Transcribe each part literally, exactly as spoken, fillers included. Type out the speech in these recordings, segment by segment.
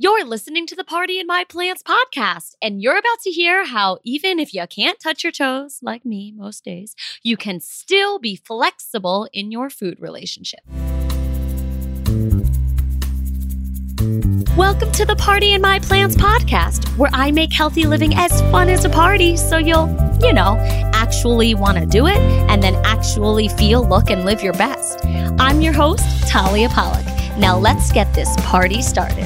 You're listening to the Party in My Plants podcast, and you're about to hear how even if you can't touch your toes, like me most days, you can still be flexible in your food relationship. Welcome to the Party in My Plants podcast, where I make healthy living as fun as a party so you'll, you know, actually want to do it and then actually feel, look, and live your best. I'm your host, Talia Pollock. Now let's get this party started.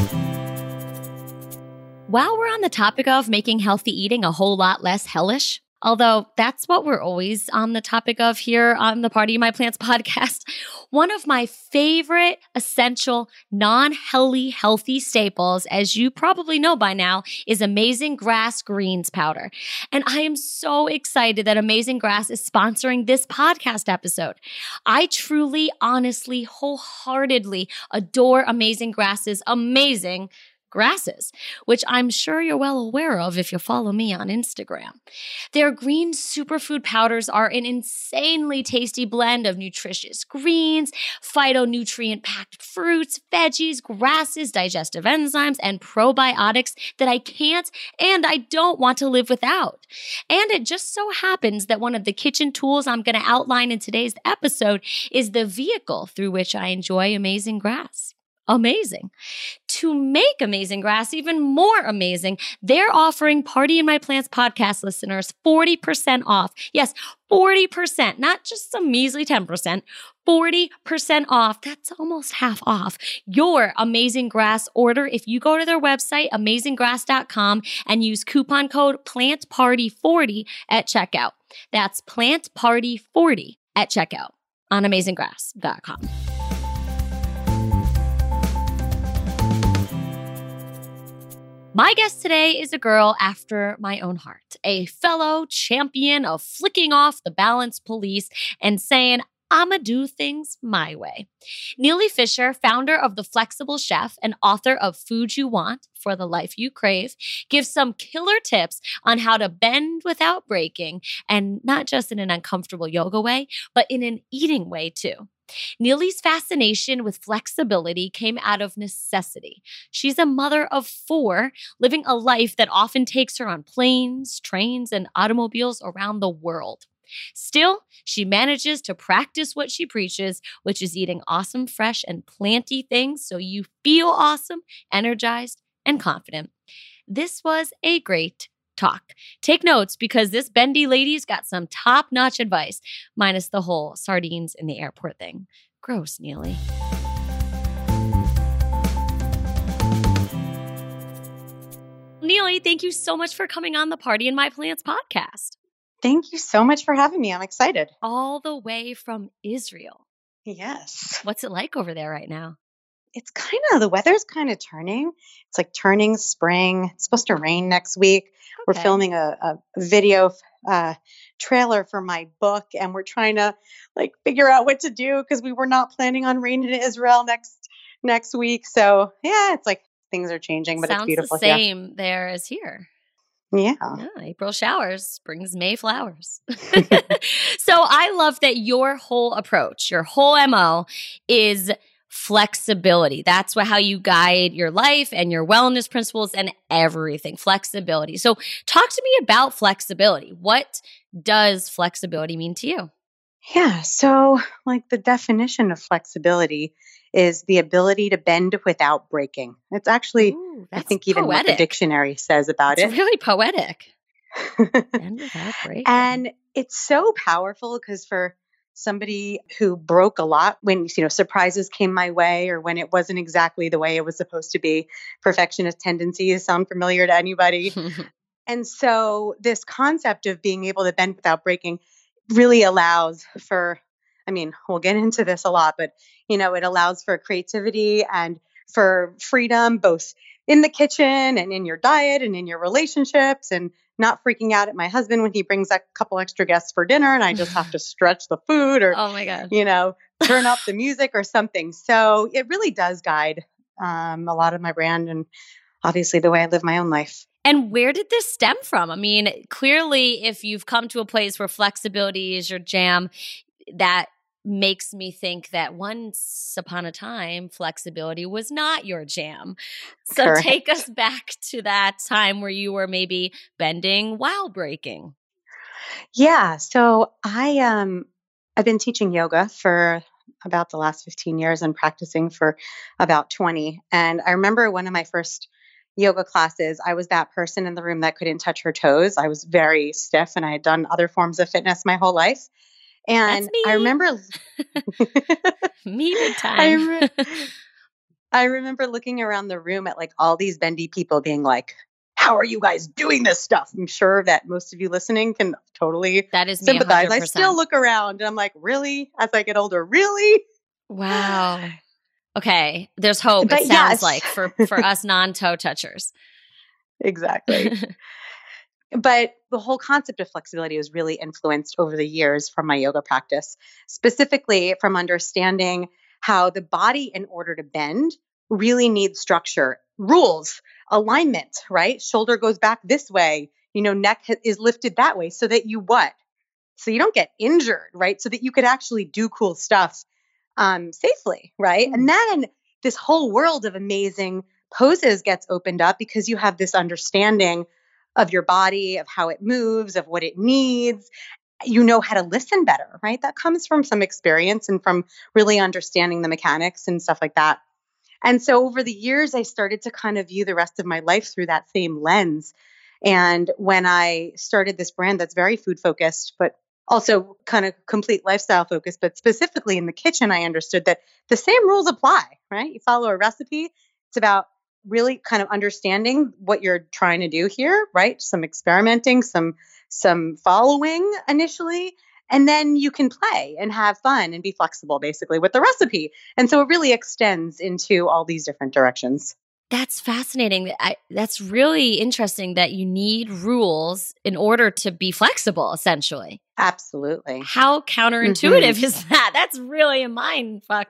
While we're on the topic of making healthy eating a whole lot less hellish, although that's what we're always on the topic of here on the Party in My Plants podcast, one of my favorite essential non-helly healthy staples, as you probably know by now, is Amazing Grass greens powder. And I am so excited that Amazing Grass is sponsoring this podcast episode. I truly, honestly, wholeheartedly adore Amazing Grass's amazing grasses, which I'm sure you're well aware of if you follow me on Instagram. Their green superfood powders are an insanely tasty blend of nutritious greens, phytonutrient-packed fruits, veggies, grasses, digestive enzymes, and probiotics that I can't and I don't want to live without. And it just so happens that one of the kitchen tools I'm going to outline in today's episode is the vehicle through which I enjoy Amazing Grass. Amazing. To make Amazing Grass even more amazing, they're offering Party in My Plants podcast listeners forty percent off. Yes, forty percent, not just some measly ten percent, forty percent off. That's almost half off your Amazing Grass order if you go to their website, amazing grass dot com, and use coupon code plant party forty at checkout. That's plant party forty at checkout on amazing grass dot com. My guest today is a girl after my own heart, a fellow champion of flicking off the balance police and saying, I'ma do things my way. Neely Fisher, founder of The Flexible Chef and author of Food You Want for the Life You Crave, gives some killer tips on how to bend without breaking, and not just in an uncomfortable yoga way, but in an eating way too. Neely's fascination with flexibility came out of necessity. She's a mother of four, living a life that often takes her on planes, trains, and automobiles around the world. Still, she manages to practice what she preaches, which is eating awesome, fresh, and planty things so you feel awesome, energized, and confident. This was a great talk. Take notes because this bendy lady's got some top-notch advice, minus the whole sardines in the airport thing. Gross, Neely. Neely, thank you so much for coming on the Party in My Plants podcast. Thank you so much for having me. I'm excited. All the way from Israel. Yes. What's it like over there right now? It's kind of, the weather's kind of turning. It's like turning spring. It's supposed to rain next week. Okay. We're filming a, a video uh, trailer for my book, and we're trying to like figure out what to do because we were not planning on rain in Israel next next week. So yeah, it's like things are changing, but Sounds it's beautiful. The same here. There as here. Yeah. yeah. April showers brings May flowers. So I love that your whole approach, your whole M O is flexibility. That's what, how you guide your life and your wellness principles and everything. Flexibility. So talk to me about flexibility. What does flexibility mean to you? Yeah. So like the definition of flexibility is the ability to bend without breaking. It's actually, Ooh, I think even poetic. What the dictionary says about it's it. It's really poetic. Bend without breaking. And it's so powerful because for somebody who broke a lot when, you know, surprises came my way or when it wasn't exactly the way it was supposed to be, perfectionist tendencies sound familiar to anybody. And so this concept of being able to bend without breaking really allows for, I mean, we'll get into this a lot, but, you know, it allows for creativity and for freedom, both in the kitchen and in your diet and in your relationships, and not freaking out at my husband when he brings a couple extra guests for dinner and I just have to stretch the food or, oh my God, you know, turn up the music or something. So it really does guide um, a lot of my brand and obviously the way I live my own life. And where did this stem from? I mean, clearly, if you've come to a place where flexibility is your jam, that makes me think that once upon a time, flexibility was not your jam. So Correct. take us back to that time where you were maybe bending while breaking. Yeah. So I um I've been teaching yoga for about the last fifteen years and practicing for about twenty. And I remember one of my first yoga classes, I was that person in the room that couldn't touch her toes. I was very stiff and I had done other forms of fitness my whole life. That's And I me. remember Me big I, time. re- I remember looking around the room at like all these bendy people being like, how are you guys doing this stuff? I'm sure that most of you listening can totally That is me sympathize. one hundred I percent. still look around and I'm like, really? As I get older, really? Wow. Okay. There's hope, But it sounds yes, like, for, for us non-toe touchers. exactly. But the whole concept of flexibility was really influenced over the years from my yoga practice, specifically from understanding how the body, in order to bend, really needs structure, rules, alignment, right? Shoulder goes back this way, you know, neck ha- is lifted that way so that you what? So you don't get injured, right? So that you could actually do cool stuff um, safely, right? And then this whole world of amazing poses gets opened up because you have this understanding of your body, of how it moves, of what it needs. You know how to listen better, right? That comes from some experience and from really understanding the mechanics and stuff like that. And so over the years, I started to kind of view the rest of my life through that same lens. And when I started this brand that's very food focused, but also kind of complete lifestyle focused, but specifically in the kitchen, I understood that the same rules apply, right? You follow a recipe. It's about really kind of understanding what you're trying to do here, right? Some experimenting, some some following initially, and then you can play and have fun and be flexible basically with the recipe. And so it really extends into all these different directions. That's fascinating. I, that's really interesting that you need rules in order to be flexible, essentially. Absolutely. How counterintuitive mm-hmm. is that? That's really a mind fuck.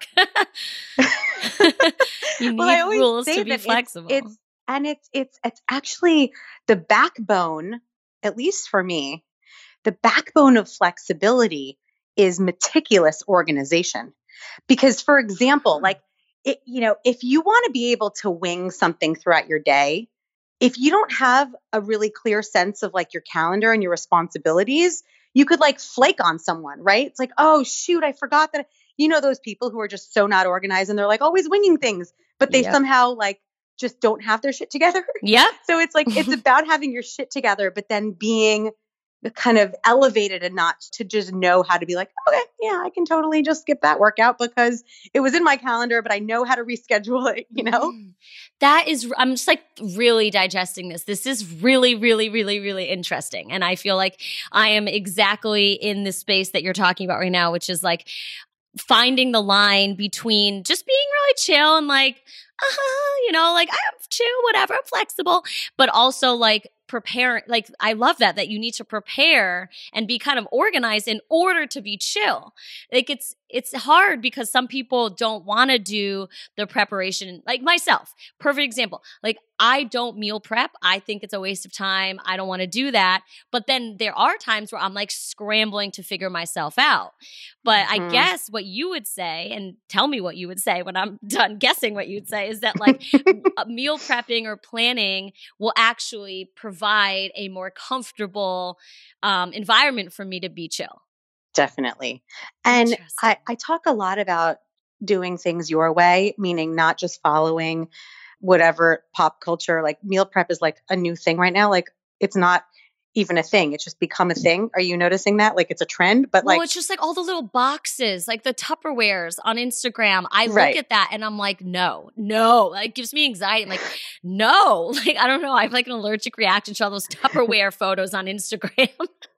You need well, rules to be flexible. It's, it's and it's it's it's actually the backbone, at least for me, the backbone of flexibility is meticulous organization. Because, for example, like it, you know, if you want to be able to wing something throughout your day, if you don't have a really clear sense of like your calendar and your responsibilities, you could like flake on someone, right? It's like, oh, shoot, I forgot that. You know, those people who are just so not organized and they're like always winging things, but they yep. somehow like just don't have their shit together. Yeah. So it's like, it's about having your shit together, but then being kind of elevated a notch to just know how to be like, okay, yeah, I can totally just skip that workout because it was in my calendar, but I know how to reschedule it, you know? That is, I'm just like really digesting this. This is really, really, really, really interesting. And I feel like I am exactly in the space that you're talking about right now, which is like finding the line between just being really chill and like, uh-huh, you know, like I'm chill, whatever, I'm flexible, but also like prepare, like I love that, that you need to prepare and be kind of organized in order to be chill. Like it's, it's hard because some people don't want to do the preparation, like myself. Perfect example. Like I don't meal prep. I think it's a waste of time. I don't want to do that. But then there are times where I'm like scrambling to figure myself out. But mm-hmm. I guess what you would say, and tell me what you would say when I'm done guessing what you'd say, is that like meal prepping or planning will actually provide a more comfortable um, environment for me to be chill. Definitely. And I, I talk a lot about doing things your way, meaning not just following whatever pop culture, like meal prep is like a new thing right now. Like it's not even a thing. It's just become a thing. Are you noticing that? Like it's a trend, but well, like. It's just like all the little boxes, like the Tupperwares on Instagram. I right. look at that and I'm like, no, no, like it gives me anxiety. I'm like, no, like, I don't know. I have like an allergic reaction to all those Tupperware photos on Instagram.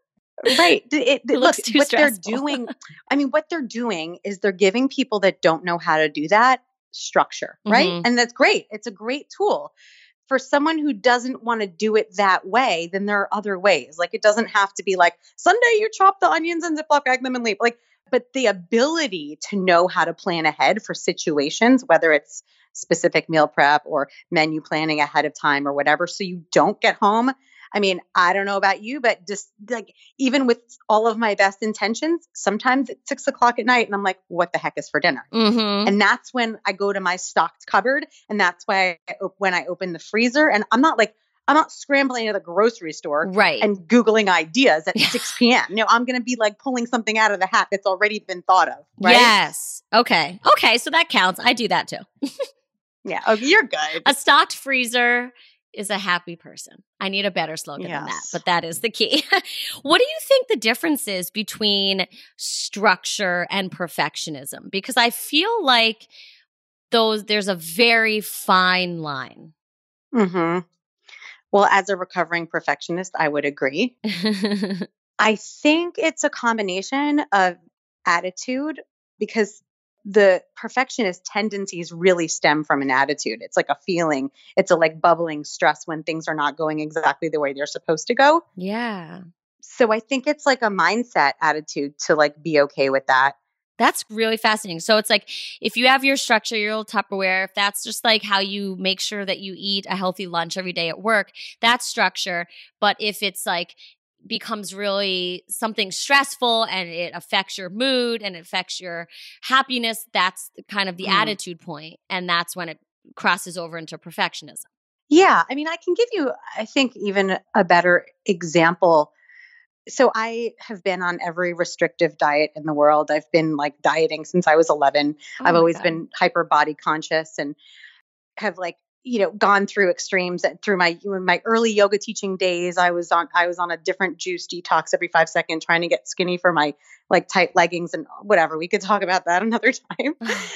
Right. It, it, it look, looks too what stressful. they're doing, I mean, what they're doing is they're giving people that don't know how to do that structure, right? Mm-hmm. And that's great. It's a great tool. For someone who doesn't want to do it that way, then there are other ways. Like it doesn't have to be like Sunday you chop the onions and Ziploc bag them and leave. Like, but the ability to know how to plan ahead for situations, whether it's specific meal prep or menu planning ahead of time or whatever, so you don't get home I mean, I don't know about you, but just like even with all of my best intentions, sometimes it's six o'clock at night and I'm like, what the heck is for dinner? Mm-hmm. And that's when I go to my stocked cupboard. And that's why I, when I open the freezer, and I'm not like, I'm not scrambling to the grocery store Right. and Googling ideas at six p.m. No, I'm going to be like pulling something out of the hat that's already been thought of. Right? Yes. Okay. Okay. So that counts. I do that too. Yeah. Oh, you're good. A stocked freezer is a happy person. I need a better slogan Yes. than that, but that is the key. What do you think the difference is between structure and perfectionism? Because I feel like those there's a very fine line. Mm-hmm. Well, as a recovering perfectionist, I would agree. I think it's a combination of attitude because the perfectionist tendencies really stem from an attitude. It's like a feeling. It's a like bubbling stress when things are not going exactly the way they're supposed to go. Yeah. So I think it's like a mindset attitude to like be okay with that. That's really fascinating. So it's like if you have your structure, your little Tupperware, if that's just like how you make sure that you eat a healthy lunch every day at work, that's structure. But if it's like becomes really something stressful and it affects your mood and it affects your happiness, that's kind of the mm. attitude point. And that's when it crosses over into perfectionism. Yeah. I mean, I can give you, I think, even a better example. So I have been on every restrictive diet in the world. I've been like dieting since I was eleven. Oh I've always God. been hyper body conscious and have like, you know, gone through extremes through my, in my early yoga teaching days. I was on, I was on a different juice detox every five seconds, trying to get skinny for my like tight leggings and whatever. We could talk about that another time.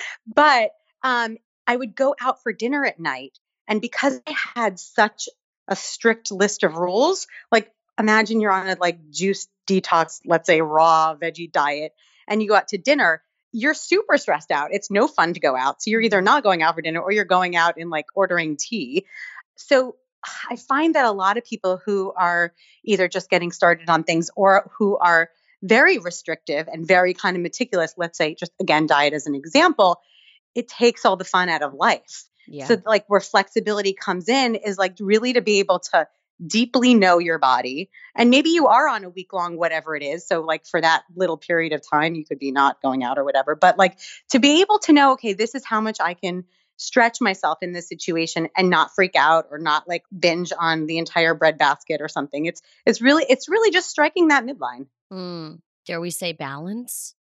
But um, I would go out for dinner at night. And because I had such a strict list of rules, like imagine you're on a like juice detox, let's say raw veggie diet, and you go out to dinner, you're super stressed out. It's no fun to go out. So you're either not going out for dinner or you're going out and like ordering tea. So I find that a lot of people who are either just getting started on things or who are very restrictive and very kind of meticulous, let's say just again, diet as an example, it takes all the fun out of life. Yeah. So like where flexibility comes in is like really to be able to deeply know your body. And maybe you are on a week long, whatever it is. So like for that little period of time, you could be not going out or whatever, but like to be able to know, okay, this is how much I can stretch myself in this situation and not freak out or not like binge on the entire bread basket or something. It's, it's really, it's really just striking that midline. Mm. Dare we say balance?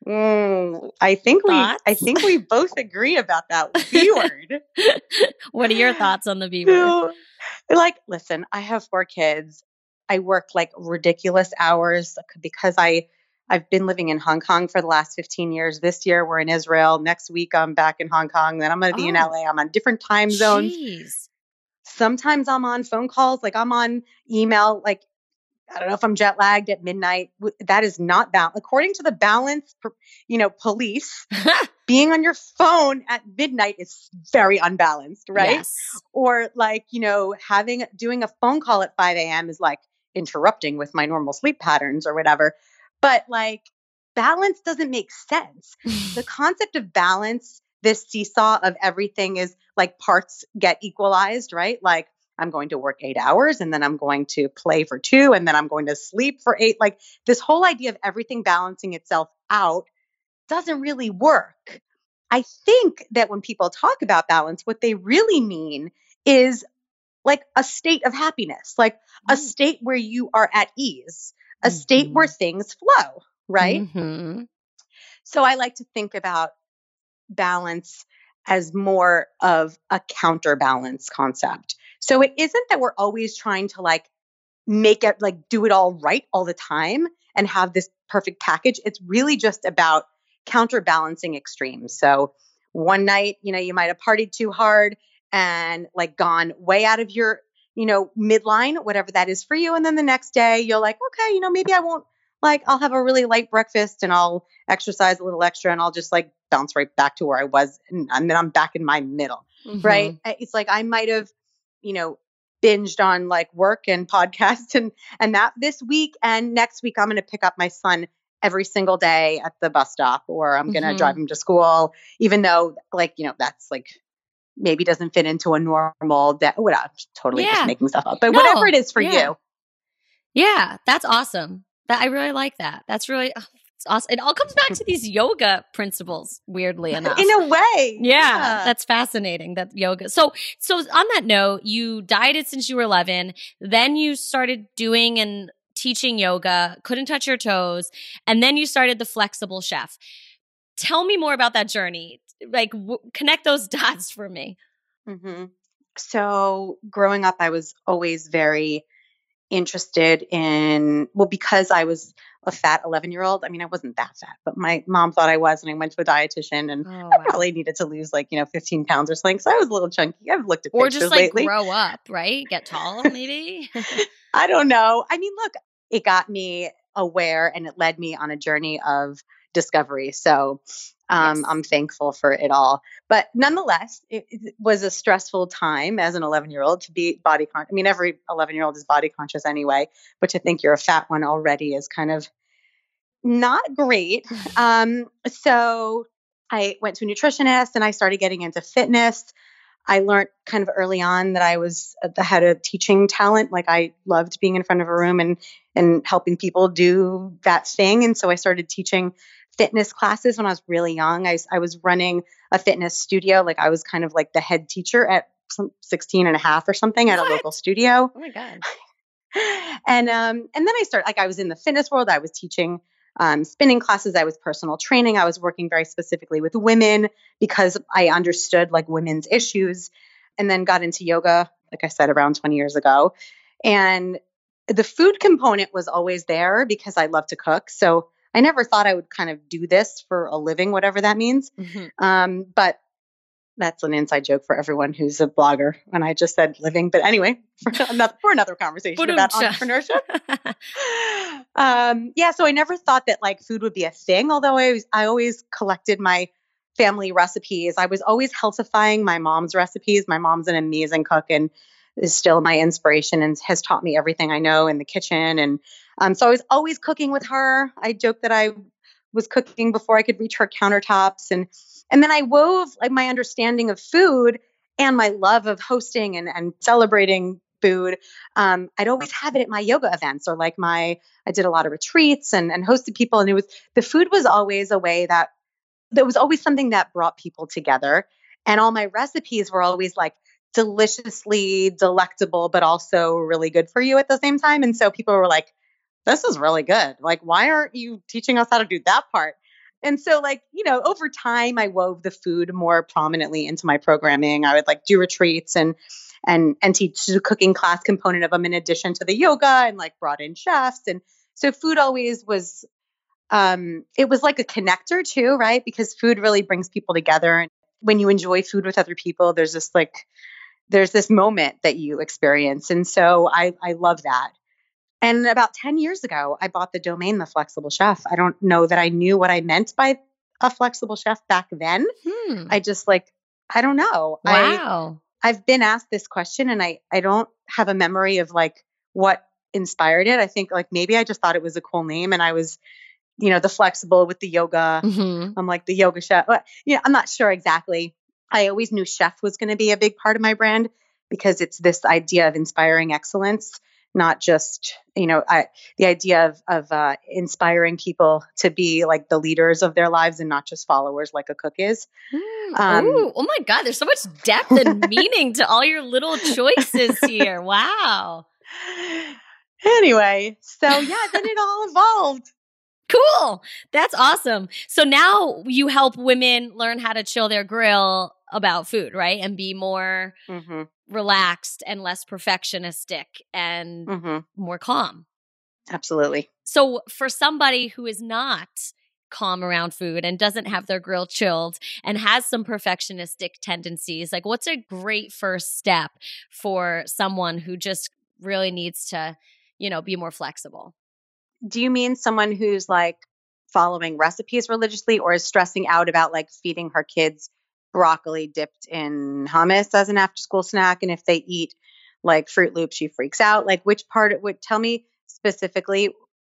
Mm, I think thoughts? we, I think we both agree about that B word. What are your thoughts on the B word? Like, listen, I have four kids. I work like ridiculous hours because I, I've been living in Hong Kong for the last fifteen years. This year we're in Israel. Next week I'm back in Hong Kong. Then I'm going to be oh, in L A. I'm on different time zones. Geez. Sometimes I'm on phone calls, like I'm on email, like I don't know if I'm jet lagged at midnight. That is not balanced. According to the balance, you know, police, being on your phone at midnight is very unbalanced, right? Yes. Or like, you know, having, doing a phone call at five a.m. is like interrupting with my normal sleep patterns or whatever. But like balance doesn't make sense. The concept of balance, this seesaw of everything is like parts get equalized, right? Like, I'm going to work eight hours and then I'm going to play for two and then I'm going to sleep for eight. Like this whole idea of everything balancing itself out doesn't really work. I think that when people talk about balance, what they really mean is like a state of happiness, like mm-hmm. a state where you are at ease, a mm-hmm. state where things flow, right? Mm-hmm. So I like to think about balance as more of a counterbalance concept. So it isn't that we're always trying to like make it like do it all right all the time and have this perfect package. It's really just about counterbalancing extremes. So one night, you know, you might have partied too hard and like gone way out of your, you know, midline, whatever that is for you. And then the next day you're like, okay, you know, maybe I won't like, I'll have a really light breakfast and I'll exercise a little extra and I'll just like bounce right back to where I was. And, and then I'm back in my middle, mm-hmm. right? It's like, I might have, you know, binged on like work and podcasts and, and that this week. And next week, I'm going to pick up my son every single day at the bus stop, or I'm going to mm-hmm. drive him to school, even though like, you know, that's like maybe doesn't fit into a normal day. What I'm totally just Yeah. making stuff up, but No. whatever it is for Yeah. you. Yeah, that's awesome. That I really like that. That's really oh, it's awesome. It all comes back to these yoga principles, weirdly enough. In a way. Yeah, Yeah. that's fascinating. That yoga. So, so on that note, you dieted since you were eleven. Then you started doing and teaching yoga. Couldn't touch your toes, and then you started the Flexible Chef. Tell me more about that journey. Like, w- connect those dots for me. hmm So growing up, I was always very interested in, well, because I was a fat eleven year old. I mean, I wasn't that fat, but my mom thought I was, and I went to a dietitian, and Oh, I wow. probably needed to lose like, you know, fifteen pounds or something. So I was a little chunky. I've looked at Or pictures just like lately. grow up, right? Get tall, maybe. I don't know. I mean, look, it got me aware and it led me on a journey of discovery. So um, Yes. I'm thankful for it all. But nonetheless, it, it was a stressful time as an eleven year old to be body conscious. I mean, every eleven year old is body conscious anyway, but to think you're a fat one already is kind of not great. Um, so I went to a nutritionist and I started getting into fitness. I learned kind of early on that I was uh, the head of teaching talent. Like I loved being in front of a room and and helping people do that thing. And so I started teaching fitness classes when I was really young. I, I was running a fitness studio. Like I was kind of like the head teacher at some sixteen and a half or something at What? a local studio. Oh my God. And um, and then I started, like I was in the fitness world. I was teaching um, spinning classes. I was personal training. I was working very specifically with women because I understood like women's issues, and then got into yoga, like I said, around twenty years ago. And the food component was always there because I love to cook. So I never thought I would kind of do this for a living, whatever that means. Mhm. Um, but that's an inside joke for everyone who's a blogger. And I just said living, but anyway, for another, for another conversation about entrepreneurship. um, yeah. So I never thought that like food would be a thing. Although I was, I always collected my family recipes. I was always healthifying my mom's recipes. My mom's an amazing cook and is still my inspiration and has taught me everything I know in the kitchen. And um, so I was always cooking with her. I joked that I was cooking before I could reach her countertops. And and then I wove like my understanding of food and my love of hosting and, and celebrating food. Um, I'd always have it at my yoga events or like my, I did a lot of retreats and, and hosted people. And it was, the food was always a way that, there was always something that brought people together. And all my recipes were always like deliciously delectable, but also really good for you at the same time. And so people were like, this is really good. Like, why aren't you teaching us how to do that part? And so like, you know, over time I wove the food more prominently into my programming. I would like do retreats and and and teach the cooking class component of them in addition to the yoga, and like brought in chefs. And so food always was um it was like a connector too, right? Because food really brings people together. And when you enjoy food with other people, there's this like there's this moment that you experience. And so I I love that. And about ten years ago, I bought the domain, The Flexible Chef. I don't know that I knew what I meant by a flexible chef back then. Hmm. I just like, I don't know. Wow. I, I've been asked this question and I, I don't have a memory of like what inspired it. I think like maybe I just thought it was a cool name and I was, you know, the flexible with the yoga. Mhm. I'm like the yoga chef. But, you know, I'm not sure exactly. I always knew chef was going to be a big part of my brand because it's this idea of inspiring excellence. Not just, you know, I, the idea of, of uh, inspiring people to be like the leaders of their lives and not just followers like a cook is. Mm. Um, Ooh, oh my God, there's so much depth and meaning to all your little choices here. Wow. Anyway, so yeah, then it all evolved. Cool. That's awesome. So now you help women learn how to chill their grill about food, right? And be more Mm-hmm. relaxed and less perfectionistic and Mm-hmm. more calm. Absolutely. So for somebody who is not calm around food and doesn't have their grill chilled and has some perfectionistic tendencies, like what's a great first step for someone who just really needs to, you know, be more flexible? Do you mean someone who's like following recipes religiously or is stressing out about like feeding her kids broccoli dipped in hummus as an after school snack? And if they eat like Fruit Loops, she freaks out. Like which part it would tell me specifically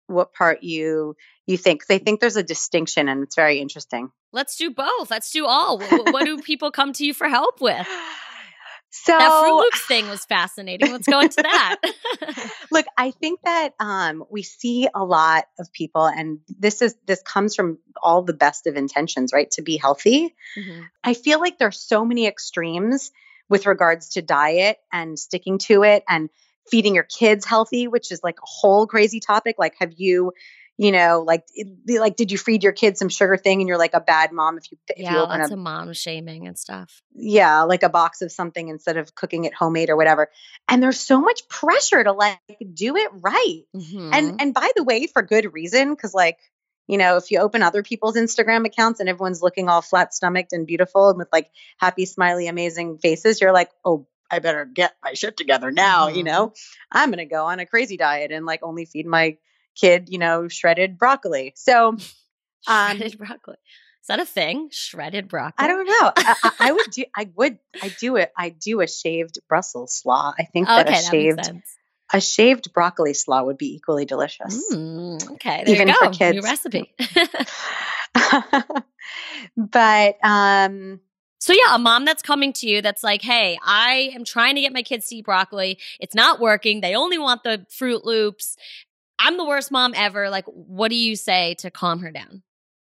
what part you you think. 'Cause I think there's a distinction, and it's very interesting. Let's do both. Let's do all. What, what do people come to you for help with? So That Fruit Loops thing was fascinating. Let's go into that. look, I think that um, we see a lot of people, and this is this comes from all the best of intentions, right? To be healthy. Mm-hmm. I feel like there's so many extremes with regards to diet and sticking to it and feeding your kids healthy, which is like a whole crazy topic. Like, have you, you know, like, it, like, did you feed your kids some sugar thing and you're like a bad mom if you, if yeah, you open lots a, of mom shaming and stuff. yeah, like a box of something instead of cooking it homemade or whatever. And there's so much pressure to like do it right. Mm-hmm. And, and by the way, for good reason, because like, you know, if you open other people's Instagram accounts and everyone's looking all flat stomached and beautiful and with like happy, smiley, amazing faces, you're like, oh, I better get my shit together now. Mm-hmm. You know, I'm going to go on a crazy diet and like only feed my kid, you know, shredded broccoli. So, um, shredded broccoli. Is that a thing? Shredded broccoli? I don't know. I, I, I would do, I would, I do it. I do a shaved Brussels slaw. I think Oh, that okay, a that shaved, makes sense. a shaved broccoli slaw would be equally delicious. Mm, okay, there Even you go. for kids. New recipe. But, um, so yeah, a mom that's coming to you that's like, hey, I am trying to get my kids to eat broccoli. It's not working. They only want the Fruit Loops. I'm the worst mom ever. Like, what do you say to calm her down?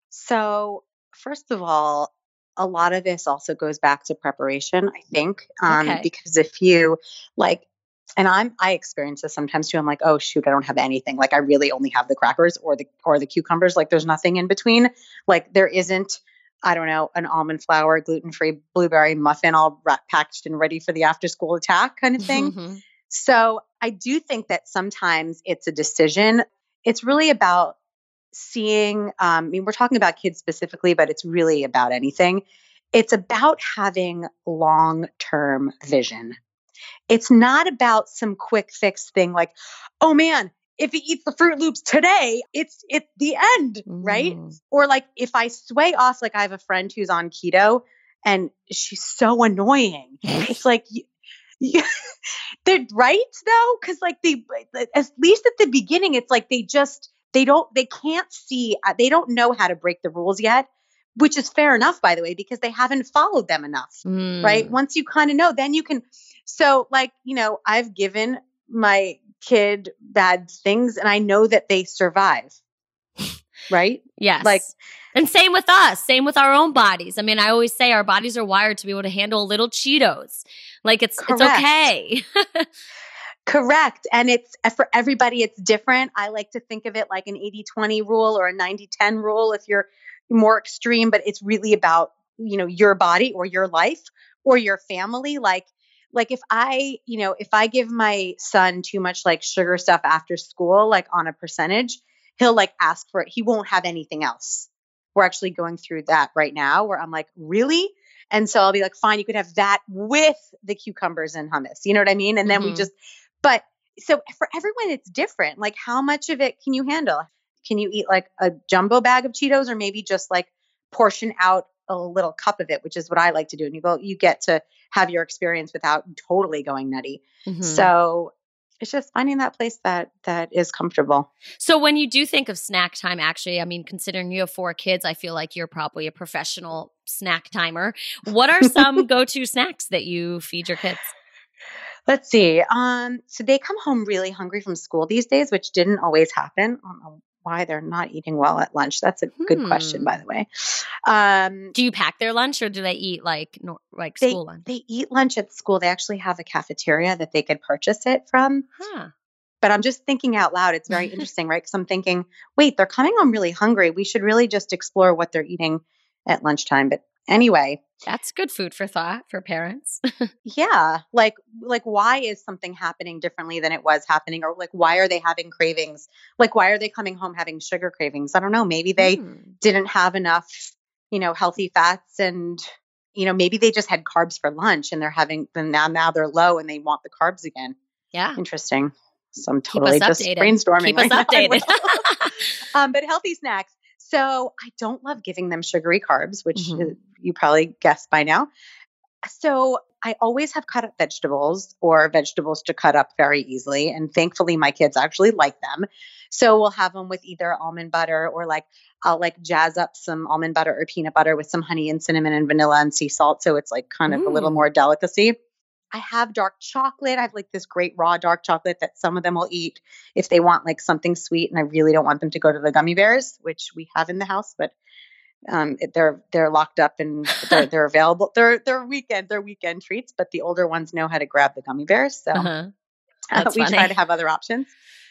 So first of all, a lot of this also goes back to preparation, I think, um, Okay. because if you like, and I'm, I experience this sometimes too. I'm like, oh shoot, I don't have anything. Like I really only have the crackers or the, or the cucumbers. Like there's nothing in between. Like there isn't, I don't know, an almond flour, gluten-free blueberry muffin all wrap, packaged and ready for the after school attack kind of thing. Mm-hmm. So I do think that sometimes it's a decision. It's really about seeing, um, I mean, we're talking about kids specifically, but it's really about anything. It's about having long-term vision. It's not about some quick fix thing like, oh man, if he eats the Fruit Loops today, it's it's the end, right? Mm. Or like if I sway off, like I have a friend who's on keto and she's so annoying. It's like, you, you, they're right though, because like they, at least at the beginning, it's like they just they don't they can't see they don't know how to break the rules yet, which is fair enough, by the way, because they haven't followed them enough, Mm. right? Once you kind of know, then you can. So like, you know, I've given my kid bad things and I know that they survive. Right? Yes. Like, and same with us, same with our own bodies. I mean, I always say our bodies are wired to be able to handle a little Cheetos. Like it's Correct. it's okay. Correct. And it's for everybody, it's different. I like to think of it like an eighty twenty rule or a ninety ten rule if you're more extreme, but it's really about, you know, your body or your life or your family. Like, like if I, you know, if I give my son too much like sugar stuff after school, like on a percentage, he'll like ask for it. He won't have anything else. We're actually going through that right now where I'm like, really? And so I'll be like, fine, you could have that with the cucumbers and hummus. You know what I mean? And then Mhm. we just, but so for everyone, it's different. Like how much of it can you handle? Can you eat like a jumbo bag of Cheetos or maybe just like portion out a little cup of it, which is what I like to do. And you go, you get to have your experience without totally going nutty. Mhm. So it's just finding that place that that is comfortable. So when you do think of snack time, actually, I mean, considering you have four kids, I feel like you're probably a professional snack timer. What are some go-to snacks that you feed your kids? Let's see. Um, so they come home really hungry from school these days, which didn't always happen. I don't know why they're not eating well at lunch. That's a good Hmm. question, by the way. Um, Do you pack their lunch or do they eat like nor- like they, school lunch? they eat lunch at school. They actually have a cafeteria that they could purchase it from. Huh. But I'm just thinking out loud. It's very interesting, right? Because I'm thinking, wait, they're coming home really hungry. We should really just explore what they're eating at lunchtime. But anyway, That's good food for thought for parents. yeah, like like why is something happening differently than it was happening? Or like why are they having cravings? Like why are they coming home having sugar cravings? I don't know. Maybe they Hmm. didn't have enough, you know, healthy fats and you know, maybe they just had carbs for lunch and they're having then now now they're low and they want the carbs again. Yeah. Interesting. So I'm Keep totally us just updated. brainstorming. Keep us right now. I updated. will. um, but healthy snacks. So I don't love giving them sugary carbs, which Mhm. uh, you probably guessed by now. So I always have cut up vegetables or vegetables to cut up very easily. And thankfully, my kids actually like them. So we'll have them with either almond butter or like I'll like jazz up some almond butter or peanut butter with some honey and cinnamon and vanilla and sea salt. So it's like kind of a little Ooh. more delicacy. I have dark chocolate. I have like this great raw dark chocolate that some of them will eat if they want like something sweet. And I really don't want them to go to the gummy bears, which we have in the house, but um, it- they're they're locked up and they're they're available. They're they're weekend they're weekend treats, but the older ones know how to grab the gummy bears. So Uh-huh. uh, That's we funny. try to have other options.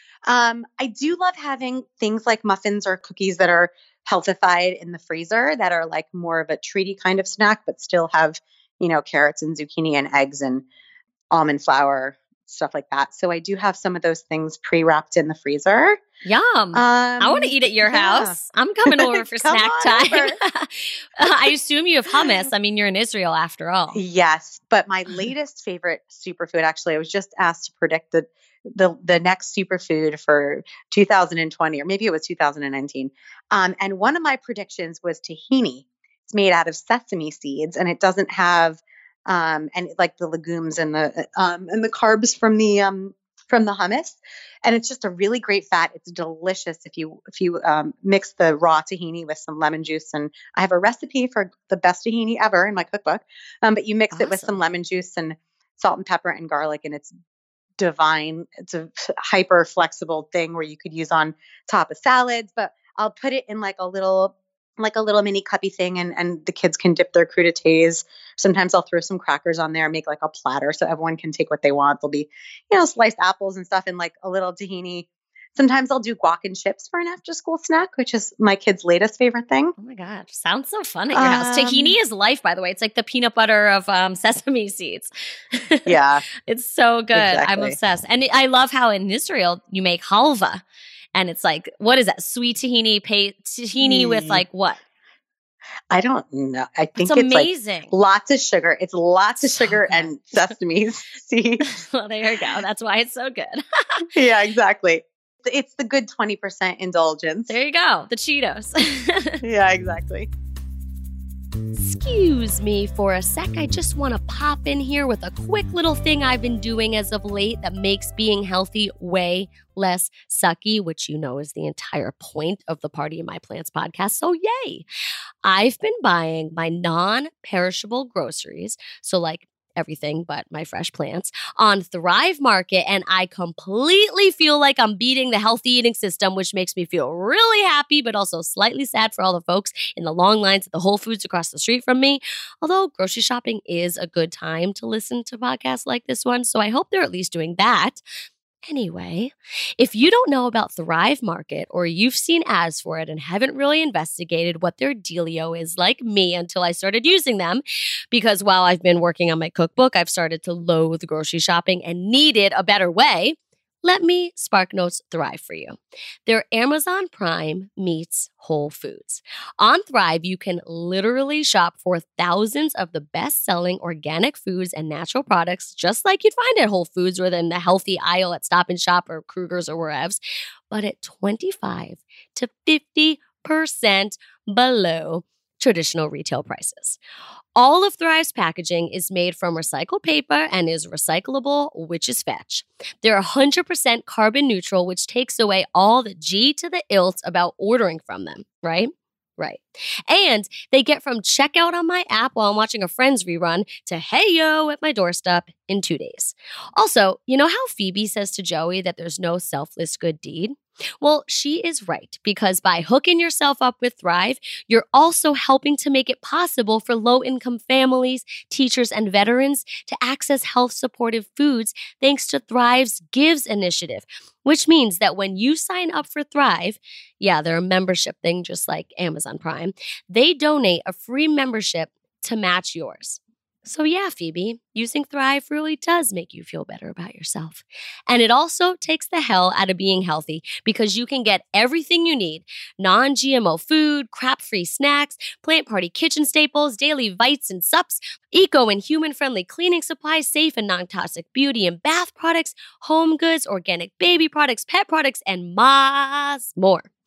Um, I do love having things like muffins or cookies that are healthified in the freezer that are like more of a treaty kind of snack, but still have, you know, carrots and zucchini and eggs and almond flour, stuff like that. So I do have some of those things pre-wrapped in the freezer. Yum. Um, I want to eat at your yeah. house. I'm coming over for Come snack on time. over. I assume you have hummus. I mean, you're in Israel after all. Yes, but my latest favorite superfood, actually, I was just asked to predict the the, the next superfood for two thousand twenty, or maybe it was two thousand nineteen. Um, and one of my predictions was tahini. It's made out of sesame seeds, and it doesn't have um, and like the legumes and the um, and the carbs from the um, from the hummus. And it's just a really great fat. It's delicious if you if you um, mix the raw tahini with some lemon juice. And I have a recipe for the best tahini ever in my cookbook. Um, but you mix it with some Awesome. lemon juice and salt and pepper and garlic, and it's divine. It's a hyper flexible thing where you could use on top of salads. But I'll put it in like a little like a little mini cuppy thing, and and the kids can dip their crudités. Sometimes I'll throw some crackers on there, make like a platter so everyone can take what they want. There'll be, you know, sliced apples and stuff and like a little tahini. Sometimes I'll do guac and chips for an after school snack, which is my kids' latest favorite thing. Oh my God. Sounds so fun at your house. Um, Tahini is life, by the way. It's like the peanut butter of um, sesame seeds. Yeah. It's so good. I'm Exactly. obsessed. And I love how in Israel you make halva. And it's like, what is that? Sweet tahini, pay, tahini with Mm. like what? I don't know. I think It's it's, like amazing. lots of sugar. It's lots of So sugar good. and sesame seeds. Well, there you go. That's why it's so good. Yeah, exactly. It's the good twenty percent indulgence. There you go. The Cheetos. Yeah, exactly. Excuse me for a sec. I just want to pop in here with a quick little thing I've been doing as of late that makes being healthy way less sucky, which you know is the entire point of the Party in My Plants podcast. So yay. I've been buying my non-perishable groceries, so like everything but my fresh plants, on Thrive Market, and I completely feel like I'm beating the healthy eating system, which makes me feel really happy, but also slightly sad for all the folks in the long lines at the Whole Foods across the street from me. Although grocery shopping is a good time to listen to podcasts like this one, so I hope they're at least doing that. Anyway, if you don't know about Thrive Market, or you've seen ads for it and haven't really investigated what their dealio is, like me until I started using them, because while I've been working on my cookbook, I've started to loathe grocery shopping and needed a better way, let me SparkNotes Thrive for you. They're Amazon Prime meets Whole Foods. On Thrive, you can literally shop for thousands of the best-selling organic foods and natural products, just like you'd find at Whole Foods or in the healthy aisle at Stop and Shop or Kruger's or wherever, but at twenty-five to fifty percent below traditional retail prices. All of Thrive's packaging is made from recycled paper and is recyclable, which is fetch. They're one hundred percent carbon neutral, which takes away all the G to the ilt about ordering from them, right? Right. And they get from checkout on my app while I'm watching a Friends rerun to hey yo at my doorstep in two days. Also, you know how Phoebe says to Joey that there's no selfless good deed? Well, she is right, because by hooking yourself up with Thrive, you're also helping to make it possible for low-income families, teachers, and veterans to access health-supportive foods thanks to Thrive's Gives initiative, which means that when you sign up for Thrive, yeah, they're a membership thing just like Amazon Prime, they donate a free membership to match yours. So yeah, Phoebe, using Thrive really does make you feel better about yourself. And it also takes the hell out of being healthy, because you can get everything you need: non-G M O food, crap-free snacks, Plant Party kitchen staples, daily bites and sups, eco and human-friendly cleaning supplies, safe and non-toxic beauty and bath products, home goods, organic baby products, pet products, and much more.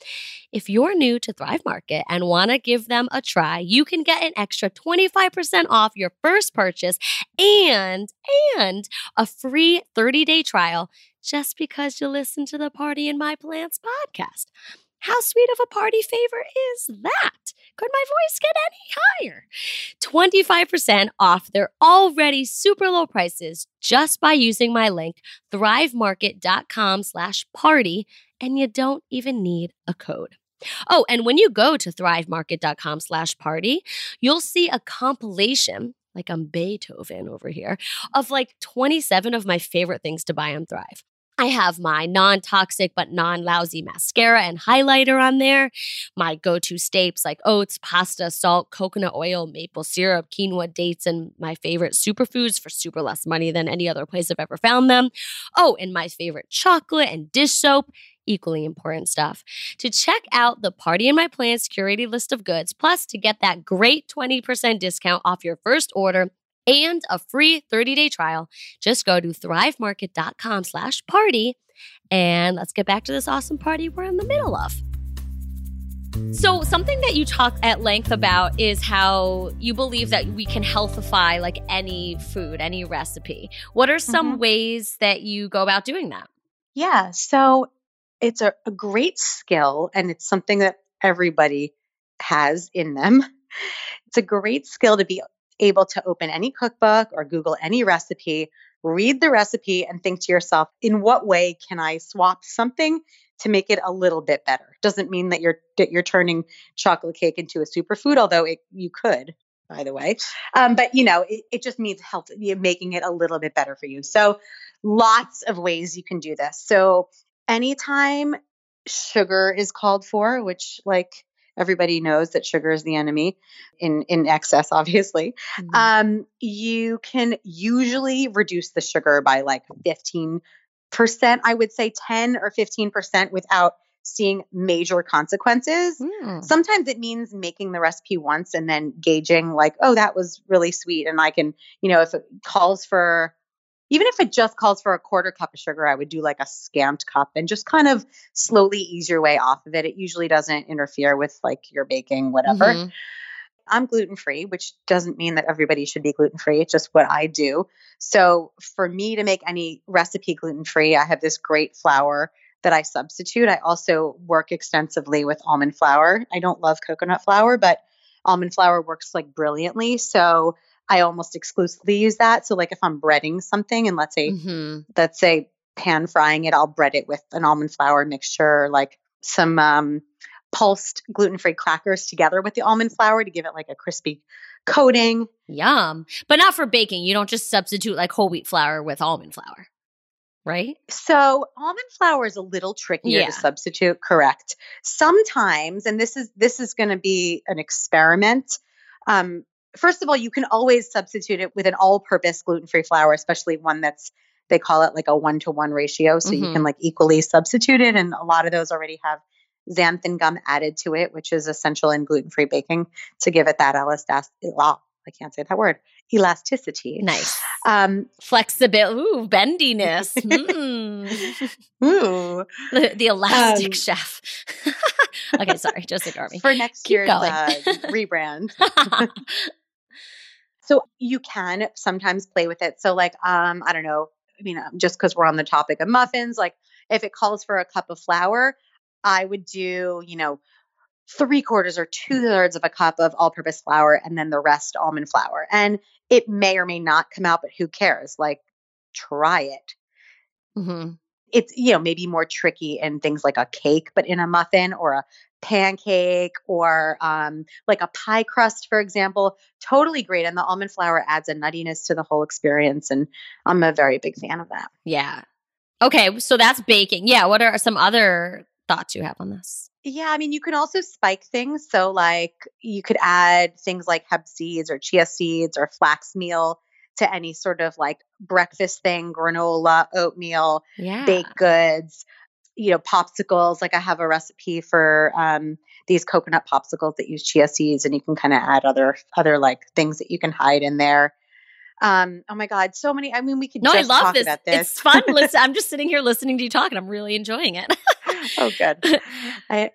If you're new to Thrive Market and want to give them a try, you can get an extra twenty-five percent off your first purchase and, and a free thirty-day trial just because you listen to the Party in My Plants podcast. How sweet of a party favor is that? Could my voice get any higher? twenty-five percent off their already super low prices just by using my link, thrivemarket.com slash party, and you don't even need a code. Oh, and when you go to thrivemarket.com slash party, you'll see a compilation, like I'm Beethoven over here, of like twenty-seven of my favorite things to buy on Thrive. I have my non-toxic but non-lousy mascara and highlighter on there, my go-to staples like oats, pasta, salt, coconut oil, maple syrup, quinoa, dates, and my favorite superfoods for super less money than any other place I've ever found them. Oh, and my favorite chocolate and dish soap. Equally important stuff. To check out the Party in My Plants curated list of goods, plus to get that great twenty percent discount off your first order and a free thirty-day trial, just go to thrivemarket.com slash party. And let's get back to this awesome party we're in the middle of. So something that you talk at length about is how you believe that we can healthify like any food, any recipe. What are some mm-hmm. ways that you go about doing that? Yeah, so it's a, a great skill, and it's something that everybody has in them. It's a great skill to be able to open any cookbook or Google any recipe, read the recipe, and think to yourself, in what way can I swap something to make it a little bit better? Doesn't mean that you're that you're turning chocolate cake into a superfood, although it, you could, by the way. Um, but you know, it, it just means health, making it a little bit better for you. So lots of ways you can do this. So anytime sugar is called for, which like everybody knows that sugar is the enemy in, in excess, obviously. Mm-hmm. Um, you can usually reduce the sugar by like fifteen percent, I would say ten or fifteen percent without seeing major consequences. Mm. Sometimes it means making the recipe once and then gauging like, oh, that was really sweet. And I can, you know, if it calls for, even if it just calls for a quarter cup of sugar, I would do like a scamped cup and just kind of slowly ease your way off of it. It usually doesn't interfere with like your baking, whatever. Mm-hmm. I'm gluten-free, which doesn't mean that everybody should be gluten-free. It's just what I do. So for me to make any recipe gluten-free, I have this great flour that I substitute. I also work extensively with almond flour. I don't love coconut flour, but almond flour works like brilliantly. So I almost exclusively use that. So like if I'm breading something and let's say, mm-hmm. let's say pan frying it, I'll bread it with an almond flour mixture, like some um, pulsed gluten-free crackers together with the almond flour to give it like a crispy coating. Yum. But not for baking. You don't just substitute like whole wheat flour with almond flour, right? So almond flour is a little trickier yeah. to substitute, correct. Sometimes, and this is, this is going to be an experiment. Um, First of all, you can always substitute it with an all-purpose gluten-free flour, especially one that's, they call it like a one-to-one ratio. So mm-hmm. you can like equally substitute it. And a lot of those already have xanthan gum added to it, which is essential in gluten-free baking to give it that elasticity. Oh, I can't say that word. Elasticity. Nice. Um, Flexibility. Ooh, bendiness. mm. Ooh. The, the elastic um, chef. Okay, sorry. Just ignore me. For next Keep year's uh, rebrand. So you can sometimes play with it. So like, um, I don't know, I mean, just because we're on the topic of muffins, like if it calls for a cup of flour, I would do, you know, three quarters or two thirds of a cup of all-purpose flour and then the rest almond flour. And it may or may not come out, but who cares? Like, try it. Mm-hmm. It's, you know, maybe more tricky in things like a cake, but in a muffin or a pancake or um, like a pie crust, for example, totally great. And the almond flour adds a nuttiness to the whole experience. And I'm a very big fan of that. Yeah. Okay. So that's baking. Yeah. What are some other thoughts you have on this? Yeah. I mean, you can also spike things. So like you could add things like hemp seeds or chia seeds or flax meal to any sort of like breakfast thing, granola, oatmeal, yeah. baked goods, you know, popsicles. Like I have a recipe for um, these coconut popsicles that use chia seeds, and you can kind of add other, other like things that you can hide in there. Um, oh my God, so many. I mean, we could no, just I love talk this. about this. It's fun. Listen, I'm just sitting here listening to you talk and I'm really enjoying it. Oh, good. I,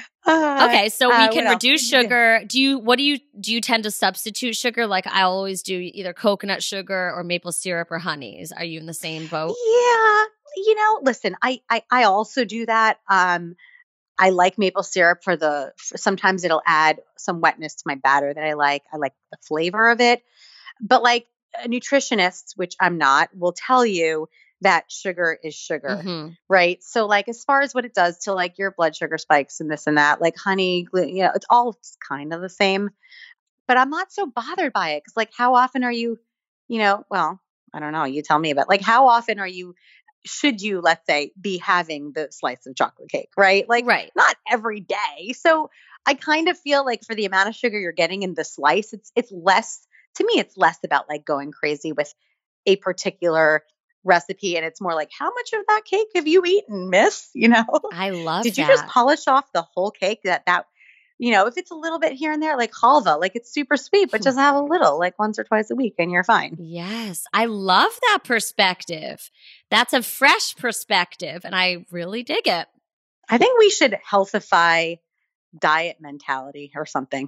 uh, Okay, so we uh, can what else? reduce sugar. Do you what do you do you tend to substitute sugar? Like I always do either coconut sugar or maple syrup or honeys. Are you in the same boat? Yeah, you know, listen, I, I I also do that. Um, I like maple syrup for the. For, sometimes it'll add some wetness to my batter that I like. I like the flavor of it, but like a nutritionist, which I'm not, will tell you that sugar is sugar, Mhm. right? So like as far as what it does to like your blood sugar spikes and this and that, like honey, glu- you know, it's all kind of the same. But I'm not so bothered by it because like how often are you, you know, well, I don't know, you tell me, but like how often are you should you, let's say, be having the slice of chocolate cake, right? Like Right. not every day. So I kind of feel like for the amount of sugar you're getting in the slice, it's it's less to me, it's less about like going crazy with a particular recipe and it's more like how much of that cake have you eaten, miss? You know? I love Did you just that. polish off the whole cake that that you know, if it's a little bit here and there, like halva, like it's super sweet, but just have a little, like once or twice a week, and you're fine. Yes, I love that perspective. That's a fresh perspective, and I really dig it. I think we should healthify diet mentality or something,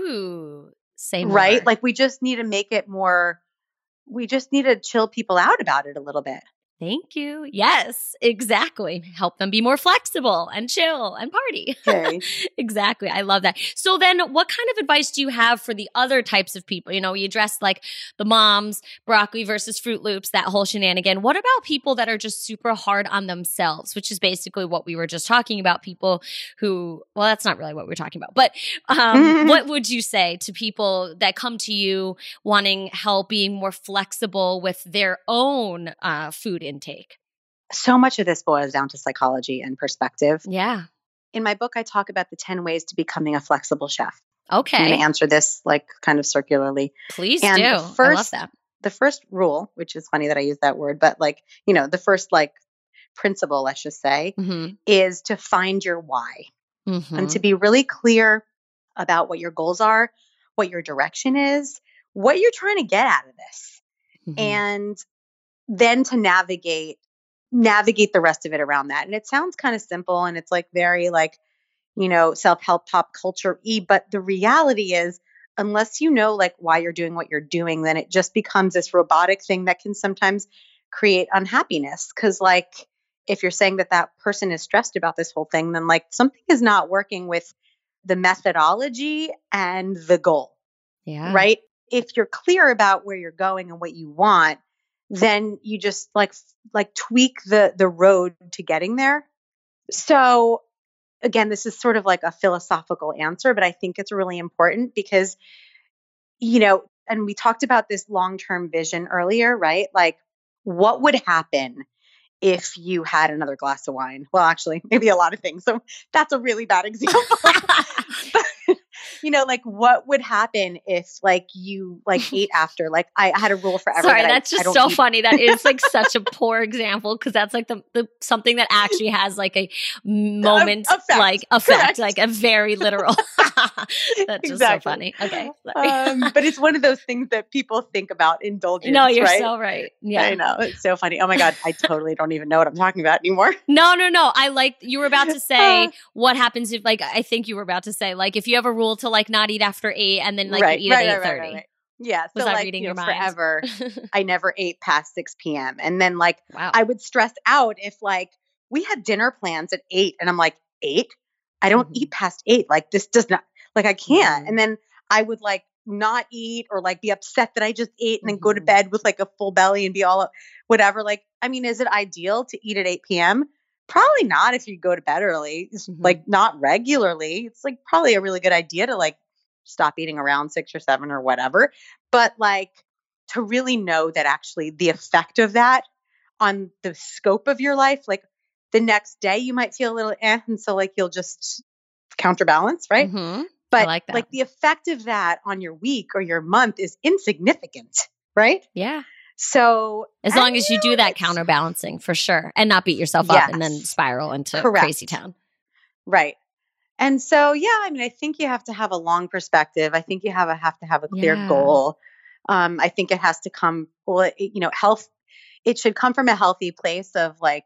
Ooh, say right? more. Like we just need to make it more, we just need to chill people out about it a little bit. Thank you. Yes, exactly. Help them be more flexible and chill and party. Okay. Exactly. I love that. So then what kind of advice do you have for the other types of people? You know, you addressed like the moms, broccoli versus Fruit Loops, that whole shenanigan. What about people that are just super hard on themselves, which is basically what we were just talking about, people who, well, that's not really what we we're talking about, but um, what would you say to people that come to you wanting help being more flexible with their own uh, food intake? So much of this boils down to psychology and perspective. Yeah. In my book, I talk about the ten ways to becoming a flexible chef. I'm going Okay. to answer this like kind of circularly. Please And do. the I love first, that. the first rule, which is funny that I use that word, but like, you know, the first like principle, let's just say, Mm-hmm. is to find your why and to Mm-hmm. be really clear about what your goals are, what your direction is, what you're trying to get out of this. Mm-hmm. And then to navigate navigate the rest of it around that. And it sounds kind of simple and it's like very like, you know, self-help pop culture y, but the reality is unless you know like why you're doing what you're doing, then it just becomes this robotic thing that can sometimes create unhappiness. Cause like if you're saying that that person is stressed about this whole thing, then like something is not working with the methodology and the goal, Yeah. right? If you're clear about where you're going and what you want, then you just like like tweak the the road to getting there. So again, this is sort of like a philosophical answer, but I think it's really important because, you know, and we talked about this long-term vision earlier, right? Like what would happen if you had another glass of wine? Well, actually, maybe a lot of things. So that's a really bad example. But, you know, like what would happen if like you like ate after? Like I had a rule forever. Sorry, that that's I, I just don't so eat. funny. That is like such a poor example because that's like the, the something that actually has like a moment effect. like effect, Correct. like a very literal. That's just so Exactly. funny. Okay. Sorry. Um, but it's one of those things that people think about indulgence. No, you're right? so right. Yeah. I know. It's so funny. Oh my God. I totally don't even know what I'm talking about anymore. No, no, no. I like you were about to say Uh, what happens if like I think you were about to say like if you have a rule to like not eat after eight and then like right, you eat right, at right, eight right, thirty. right, right. Yeah. Was So I like, reading you your know, mind? forever, I never ate past six p.m. And then like Wow. I would stress out if like we had dinner plans at eight and I'm like, eight? I don't Mhm. eat past eight. Like this does not, like I can't. Mhm. And then I would like not eat or like be upset that I just ate and then go to Mhm. bed with like a full belly and be all whatever. Like, I mean, is it ideal to eat at eight p.m.? Probably not if you go to bed early. It's Mhm. like not regularly. It's like probably a really good idea to like stop eating around six or seven or whatever. But like to really know that actually the effect of that on the scope of your life, like the next day you might feel a little eh, and so like you'll just counterbalance, right? Mhm. I But like that. like the effect of that on your week or your month is insignificant, right? Yeah. So As and, long as you know, do that it's- counterbalancing for sure and not beat yourself up and then Yes. spiral into Correct. crazy town. Right. And so, yeah, I mean, I think you have to have a long perspective. I think you have a, have to have a clear Yeah. goal. Um, I think it has to come, well, it, you know, health, it should come from a healthy place of like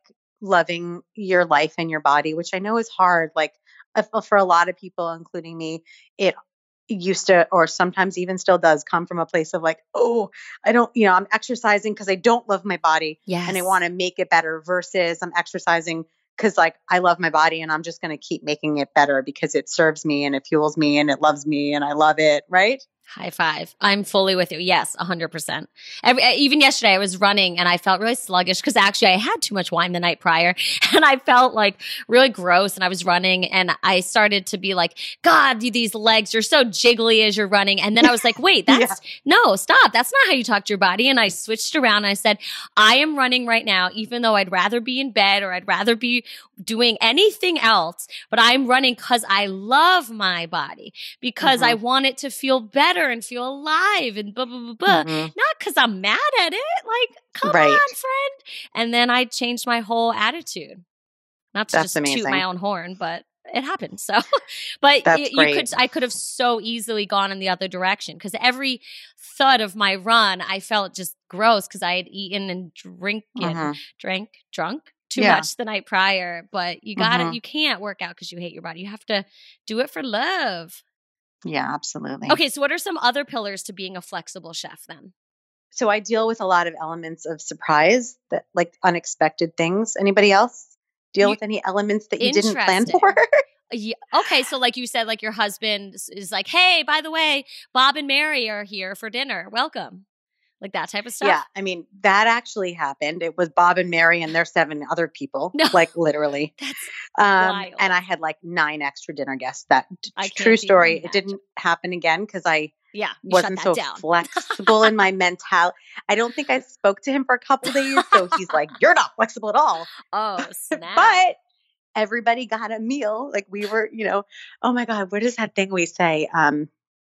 loving your life and your body, which I know is hard. Like uh, for a lot of people, including me, it used to, or sometimes even still does, come from a place of like, oh, I don't, you know, I'm exercising because I don't love my body Yes. and I want to make it better, versus I'm exercising because like I love my body and I'm just going to keep making it better because it serves me and it fuels me and it loves me and I love it. Right. High five. I'm fully with you. Yes, one hundred percent. Every, even yesterday, I was running and I felt really sluggish because actually I had too much wine the night prior and I felt like really gross. And I was running and I started to be like, God, these legs are so jiggly as you're running. And then I was like, wait, that's yeah. no, stop. That's not how you talk to your body. And I switched around and I said, I am running right now, even though I'd rather be in bed or I'd rather be doing anything else, but I'm running because I love my body, because mm-hmm. I want it to feel better and feel alive and blah, blah, blah, blah. Mm-hmm. Not because I'm mad at it. Like, come right. on, friend. And then I changed my whole attitude. Not to That's just amazing. toot my own horn, but it happened. So, but That's it, you great. could, I could have so easily gone in the other direction, because every thud of my run, I felt just gross because I had eaten and drinking, mm-hmm. drank, drunk. too yeah. much the night prior, but you gotta, mm-hmm. you can't work out because you hate your body. You have to do it for love. Yeah, absolutely. Okay. So what are some other pillars to being a flexible chef then? So I deal with a lot of elements of surprise, that like unexpected things. Anybody else deal you, with any elements that you didn't plan for? Yeah. Okay. So like you said, like your husband is like, hey, by the way, Bob and Mary are here for dinner. Welcome. Like that type of stuff? Yeah. I mean, that actually happened. It was Bob and Mary and their seven other people, no, like literally. That's um, wild. And I had like nine extra dinner guests. That I true story. It didn't happen again because I yeah, wasn't so down. flexible in my mentality. I don't think I spoke to him for a couple of days. So he's like, you're not flexible at all. Oh, snap. But everybody got a meal. Like we were, you know, oh my God, what is that thing we say? Um,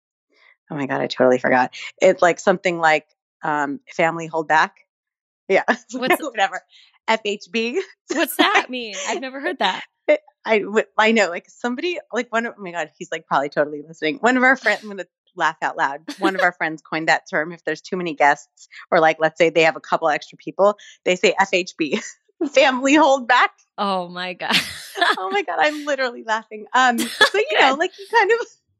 oh my God, I totally forgot. It's like something like, Um, family hold back. Yeah. What's, whatever. F H B. What's that mean? I've never heard that. It, I, I know, like somebody, like one of, oh my God, he's like probably totally listening. One of our friends, I'm going to laugh out loud. One of our friends coined that term. If there's too many guests, or like, let's say they have a couple extra people, they say F H B, family hold back. Oh my God. Oh my God. I'm literally laughing. Um, so, you know, like you kind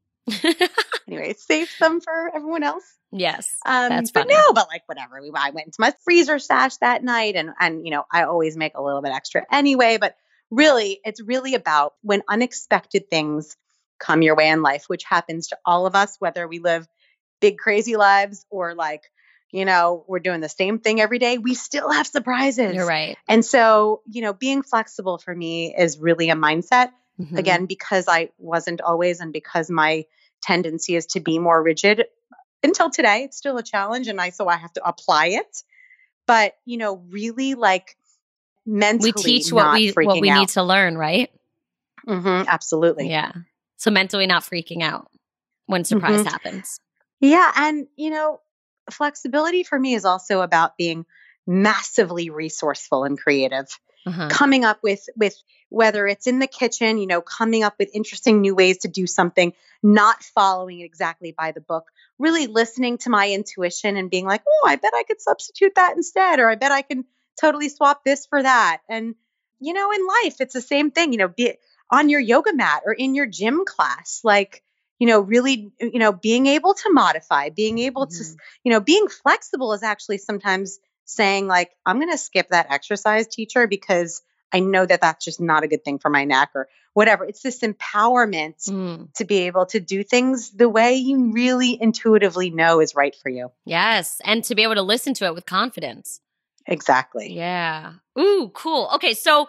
of, anyway, save some for everyone else. Yes, um, that's but funny. no, but like whatever. We I went into my freezer stash that night, and and you know I always make a little bit extra anyway. But really, it's really about when unexpected things come your way in life, which happens to all of us, whether we live big crazy lives or like you know we're doing the same thing every day. We still have surprises. You're right. And so you know, being flexible for me is really a mindset. Mm-hmm. Again, because I wasn't always, and because my tendency is to be more rigid. Until today, it's still a challenge. And I, so I have to apply it, but you know, really like mentally, we teach what not we, freaking what we out. need to learn, right? Mm-hmm, absolutely. Yeah. So mentally not freaking out when surprise mm-hmm. happens. Yeah. And you know, flexibility for me is also about being massively resourceful and creative, uh-huh. coming up with, with, whether it's in the kitchen, you know, coming up with interesting new ways to do something, not following it exactly by the book, really listening to my intuition and being like, oh, I bet I could substitute that instead, or I bet I can totally swap this for that. And, you know, in life, it's the same thing, you know, be it on your yoga mat or in your gym class, like, you know, really, you know, being able to modify, being able mm-hmm. to, you know, being flexible is actually sometimes saying like, I'm going to skip that exercise, teacher, because I know that that's just not a good thing for my neck or whatever. It's this empowerment mm. to be able to do things the way you really intuitively know is right for you. Yes. And to be able to listen to it with confidence. Exactly. Yeah. Ooh, cool. Okay. So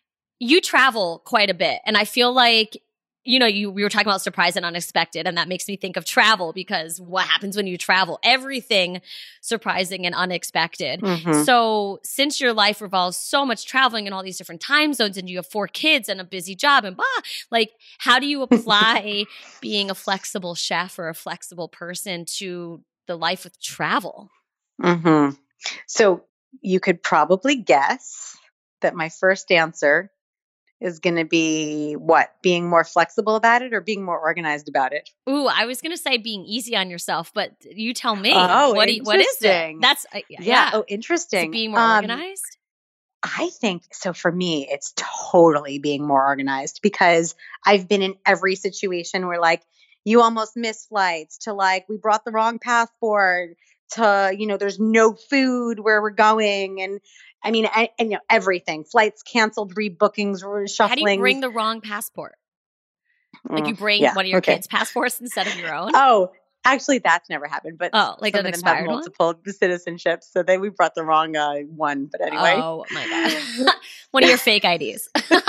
you travel quite a bit. And I feel like, you know, you we were talking about surprise and unexpected, and that makes me think of travel, because what happens when you travel? Everything surprising and unexpected. Mm-hmm. So since your life revolves so much traveling in all these different time zones, and you have four kids and a busy job and blah, like how do you apply being a flexible chef or a flexible person to the life with travel? Mm-hmm. So you could probably guess that my first answer is going to be what? Being more flexible about it or being more organized about it? Ooh, I was going to say being easy on yourself, but you tell me. Oh, what, do you, what is it? That's, uh, yeah. yeah. Oh, interesting. Is it being more um, organized? I think so for me, it's totally being more organized because I've been in every situation where like you almost miss flights to like we brought the wrong passport to, you know, there's no food where we're going. And I mean, I, and, you know, everything, flights canceled, rebookings, How do you reshufflings. bring the wrong passport? Like you Mm, bring yeah, one of your okay. kids' passports instead of your own? Oh, actually, that's never happened. But Oh, like some an of them have expired one? multiple citizenships, so they we brought the wrong uh, one. But anyway, Oh my God. One of your fake I Ds.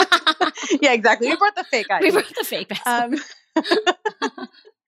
yeah, exactly. We brought the fake I D. We brought the fake passport. Um,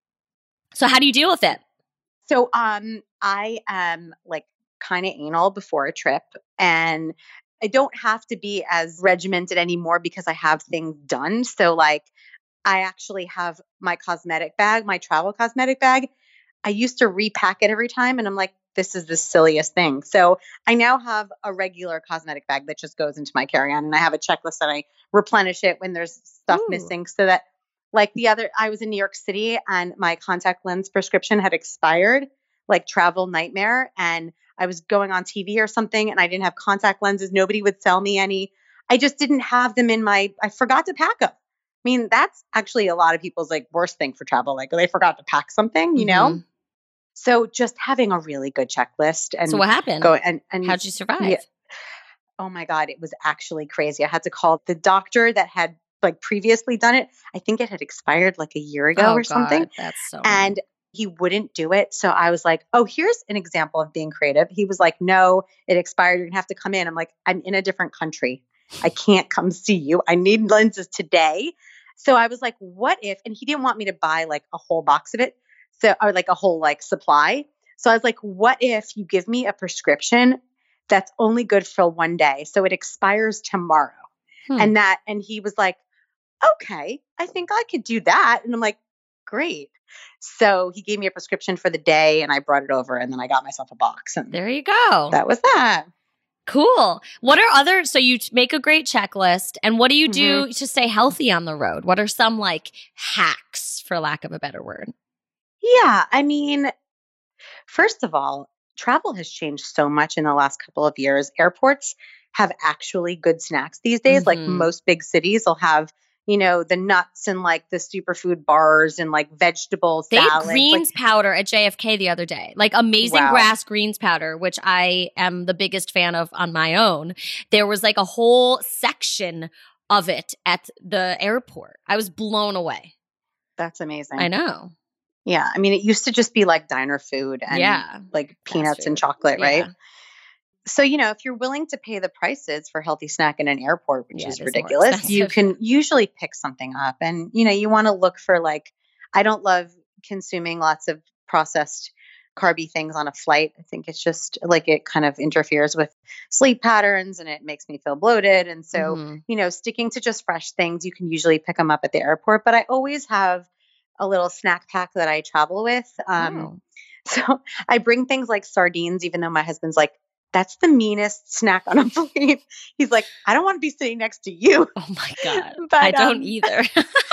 So how do you deal with it? so um, I am like kind of anal before a trip, and I don't have to be as regimented anymore because I have things done. So like I actually have my cosmetic bag, my travel cosmetic bag. I used to repack it every time, and I'm like, this is the silliest thing. So I now have a regular cosmetic bag that just goes into my carry-on, and I have a checklist and I replenish it when there's stuff Ooh. missing so that like the other, I was in New York City and my contact lens prescription had expired, like travel nightmare. And I was going on T V or something and I didn't have contact lenses. Nobody would sell me any. I just didn't have them in my, I forgot to pack them. I mean, that's actually a lot of people's like worst thing for travel. Like they forgot to pack something, you know? Mhm. So just having a really good checklist and So what happened? go and, and How'd you survive? yeah. Oh my God, it was actually crazy. I had to call the doctor that had like previously done it. I think it had expired like a year ago Oh or something. God, that's so And he wouldn't do it. So I was like, oh, here's an example of being creative. He was like, no, it expired. You're going to have to come in. I'm like, I'm in a different country. I can't come see you. I need lenses today. So I was like, what if, and he didn't want me to buy like a whole box of it. So, or like a whole like supply. So I was like, what if you give me a prescription that's only good for one day? So it expires tomorrow. Hmm. And that, and he was like, okay, I think I could do that. And I'm like, great. So he gave me a prescription for the day and I brought it over and then I got myself a box. And There you go. that was that. Cool. What are other, so you t- make a great checklist, and what do you do Mm-hmm. to stay healthy on the road? What are some like hacks, for lack of a better word? Yeah. I mean, first of all, travel has changed so much in the last couple of years. Airports have actually good snacks these days. Like Mhm. most big cities will have, you know, the nuts and like the superfood bars and like vegetable They had salads. greens Like, powder at J F K the other day, like amazing Wow. grass greens powder, which I am the biggest fan of on my own. There was like a whole section of it at the airport. I was blown away. that's amazing. I know. Yeah. I mean, it used to just be like diner food and Yeah. like peanuts Fast and food. chocolate, Yeah. right? So, you know, if you're willing to pay the prices for healthy snack in an airport, which Yeah, is it is more ridiculous, you expensive. can usually pick something up. And, you know, you want to look for like, I don't love consuming lots of processed carby things on a flight. I think it's just like it kind of interferes with sleep patterns and it makes me feel bloated. And so, Mhm. you know, sticking to just fresh things, you can usually pick them up at the airport. But I always have a little snack pack that I travel with. Um, Oh. So I bring things like sardines, even though my husband's like, that's the meanest snack on a plane. He's like, I don't want to be sitting next to you. Oh my God. But I don't um, either.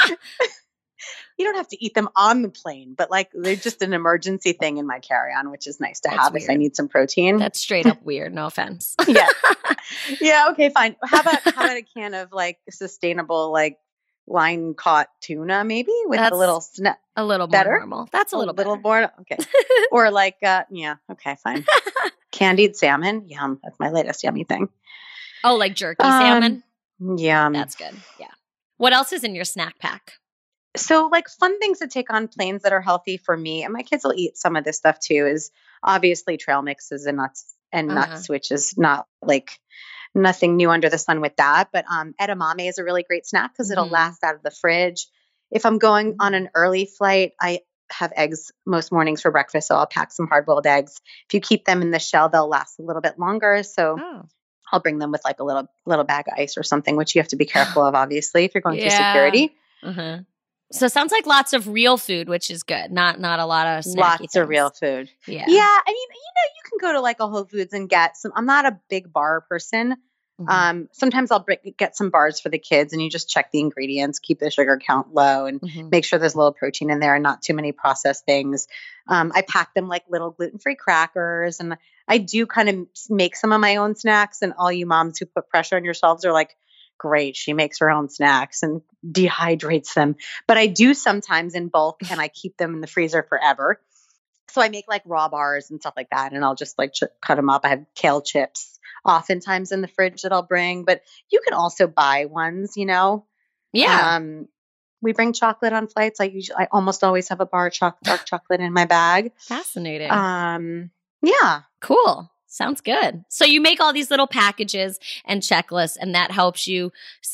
you don't have to eat them on the plane, but like they're just an emergency thing in my carry-on, which is nice to That's have if I weird. need some protein. That's straight up weird. No offense. yeah. Yeah. Okay, fine. How about how about a can of like sustainable like line caught tuna, maybe with That's a little snack. a little more Better? normal. That's a little better. more. Okay. Or like uh yeah, okay, fine. Candied salmon. Yum. That's my latest yummy thing. Oh, like jerky Um, salmon? Yum. That's good. Yeah. What else is in your snack pack? So like fun things to take on planes that are healthy for me, and my kids will eat some of this stuff too, is obviously trail mixes and nuts and Uh-huh. nuts, which is not like nothing new under the sun with that. But um, edamame is a really great snack because it'll Mhm. last out of the fridge. If I'm going on an early flight, I have eggs most mornings for breakfast, so I'll pack some hard-boiled eggs. If you keep them in the shell, they'll last a little bit longer. So Oh. I'll bring them with like a little little bag of ice or something, which you have to be careful of, obviously, if you're going through Yeah. security. Uh-huh. So it sounds like lots of real food, which is good. Not not a lot of snacky Lots things. of real food. Yeah. Yeah, I mean, you know, you can go to like a Whole Foods and get some. I'm not a big bar person, Mm-hmm. Um, sometimes I'll bring, get some bars for the kids and you just check the ingredients, keep the sugar count low and mm-hmm. make sure there's a little protein in there and not too many processed things. Um, I pack them like little gluten-free crackers and I do kind of make some of my own snacks, and all you moms who put pressure on yourselves are like, great, she makes her own snacks and dehydrates them. But I do sometimes in bulk and I keep them in the freezer forever. So I make like raw bars and stuff like that, and I'll just like ch- cut them up. I have kale chips oftentimes in the fridge that I'll bring, but you can also buy ones, you know? Yeah. Um, we bring chocolate on flights. I usually, I almost always have a bar of cho- dark chocolate in my bag. Fascinating. Um, yeah. Cool. Sounds good. So you make all these little packages and checklists, and that helps you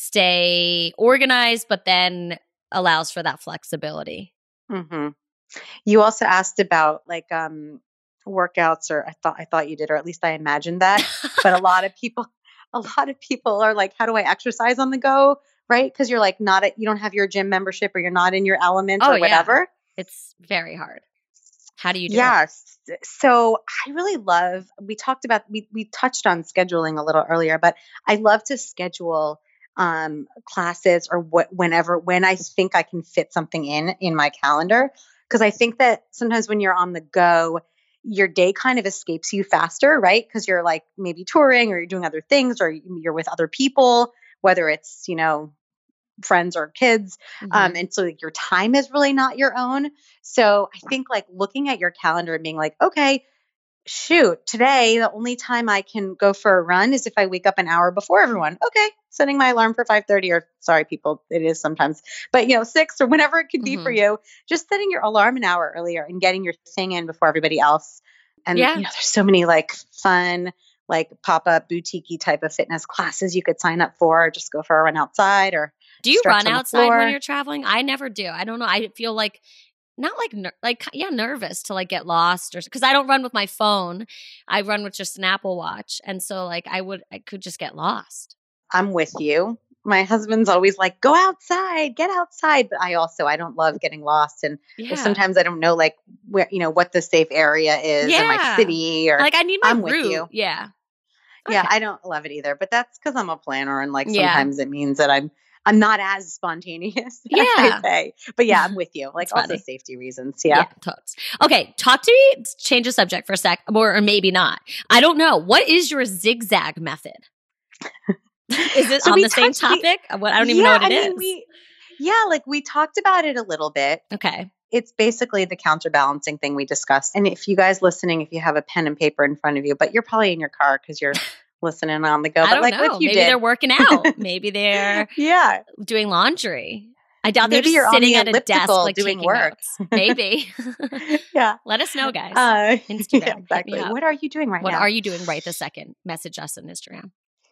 stay organized, but then allows for that flexibility. Mm-hmm. You also asked about like um, workouts, or I thought I thought you did, or at least I imagined that. But a lot of people, a lot of people are like, "How do I exercise on the go?" Right? Because you're like not at, you don't have your gym membership, or you're not in your element, oh, or whatever. Yeah. It's very hard. How do you do yes. it? Yes. So I really love. We talked about we we touched on scheduling a little earlier, but I love to schedule um, classes or what whenever when I think I can fit something in in my calendar. Because I think that sometimes when you're on the go, your day kind of escapes you faster, right? Because you're like maybe touring or you're doing other things or you're with other people, whether it's, you know, friends or kids. Mm-hmm. Um, and so like, your time is really not your own. So I think like looking at your calendar and being like, okay, shoot, today, the only time I can go for a run is if I wake up an hour before everyone. Okay. Setting my alarm for five thirty, or sorry, people, it is sometimes, but you know, six or whenever it could be mm-hmm. for you, just setting your alarm an hour earlier and getting your thing in before everybody else. And yeah. you know, there's so many like fun, like pop-up boutique-y type of fitness classes you could sign up for, or just go for a run outside or do you run outside when you're traveling? I never do. I don't know. I feel like not like, ner- like, yeah, nervous to like get lost or because I don't run with my phone. I run with just an Apple Watch. And so like I would, I could just get lost. I'm with you. My husband's always like, go outside, get outside. But I also, I don't love getting lost. And yeah. sometimes I don't know like where, you know, what the safe area is yeah. in my city or like I need my I'm route. with you. Yeah. Okay. Yeah. I don't love it either, but that's because I'm a planner. And like, sometimes yeah. it means that I'm, I'm not as spontaneous. Yeah. I say. But yeah, I'm with you. Like also safety reasons. Yeah. Yeah, totes. Okay. Talk to me, change the subject for a sec, or, or maybe not. I don't know. What is your zigzag method? Is it so on the same topic? We, what I don't even yeah, know what it I is. Mean, we, yeah, like we talked about it a little bit. Okay. It's basically the counterbalancing thing we discussed. And if you guys listening, if you have a pen and paper in front of you, but you're probably in your car because you're listening on the go. I but don't like know. What you Maybe did. they're working out. Maybe they're yeah doing laundry. I doubt Maybe they're you're sitting on the at a desk like doing taking work. notes. Maybe. yeah. Let us know, guys. Uh, Instagram. Yeah, exactly. What are you doing right what now? What are you doing right this second? Message us on Instagram.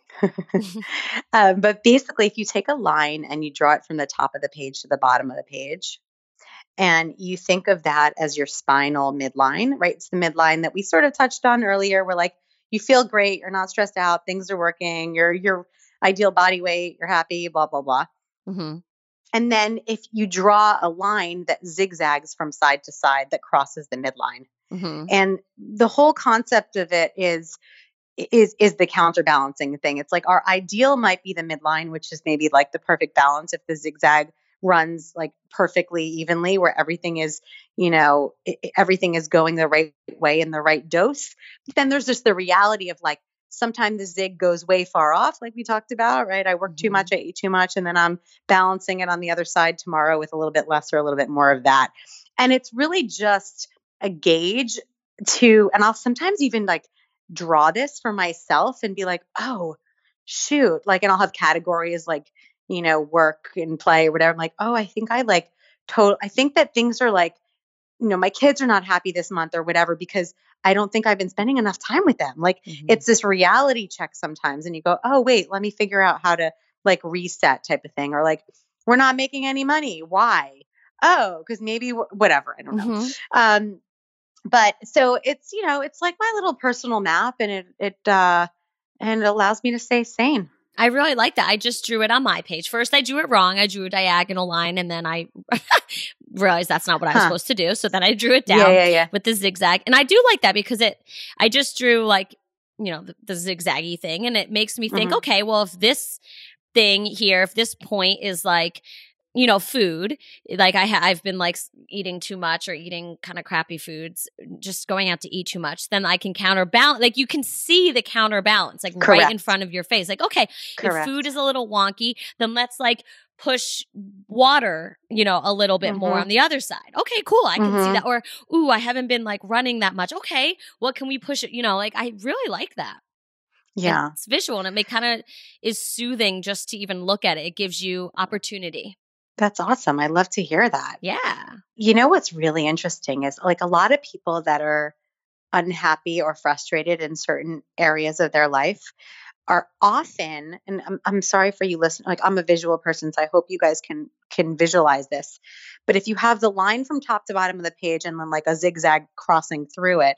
um, but basically, if you take a line and you draw it from the top of the page to the bottom of the page, and you think of that as your spinal midline, right? It's the midline that we sort of touched on earlier. We're like, you feel great, you're not stressed out, things are working, you're your ideal body weight, you're happy, blah, blah, blah. Mm-hmm. And then if you draw a line that zigzags from side to side that crosses the midline. Mm-hmm. And the whole concept of it is is is the counterbalancing thing. It's like our ideal might be the midline, which is maybe like the perfect balance if the zigzag runs like perfectly evenly, where everything is, you know, it, everything is going the right way in the right dose. But then there's just the reality of like, sometimes the zig goes way far off, like we talked about, right? I work mm-hmm. too much, I eat too much, and then I'm balancing it on the other side tomorrow with a little bit less or a little bit more of that. And it's really just a gauge to, and I'll sometimes even like draw this for myself and be like, oh, shoot. Like, and I'll have categories like, you know, work and play or whatever. I'm like, oh, I think I like total, I think that things are like, you know, my kids are not happy this month or whatever, because I don't think I've been spending enough time with them. Like mm-hmm. it's this reality check sometimes. And you go, oh, wait, let me figure out how to like reset type of thing. Or like, we're not making any money. Why? Oh, because maybe whatever. I don't know. Mm-hmm. Um, but so it's, you know, it's like my little personal map, and it, it, uh, and it allows me to stay sane. I really like that. I just drew it on my page. First, I drew it wrong. I drew a diagonal line, and then I realized that's not what I was huh. supposed to do. So then I drew it down yeah, yeah, yeah. with the zigzag. And I do like that because it, I just drew like you know, the, the zigzaggy thing. And it makes me think, Mhm. okay, well, if this thing here, if this point is like, you know, food, like I ha- I've been like s- eating too much or eating kind of crappy foods, just going out to eat too much, then I can counterbalance. Like you can see the counterbalance, like right in Correct. front of your face. Like, okay, if Correct. food is a little wonky, then let's like push water, you know, a little bit more Mhm. on the other side. Okay, cool. I can see Mhm. that. Or, ooh, I haven't been like running that much. Okay, what can we push it? You know, like I really like that. Yeah. It's visual and it kind of is soothing just to even look at it. It gives you opportunity. That's awesome. I love to hear that. Yeah. You know what's really interesting is like a lot of people that are unhappy or frustrated in certain areas of their life are often, and I'm, I'm sorry for you listening, like I'm a visual person, so I hope you guys can can visualize this. But if you have the line from top to bottom of the page and then like a zigzag crossing through it,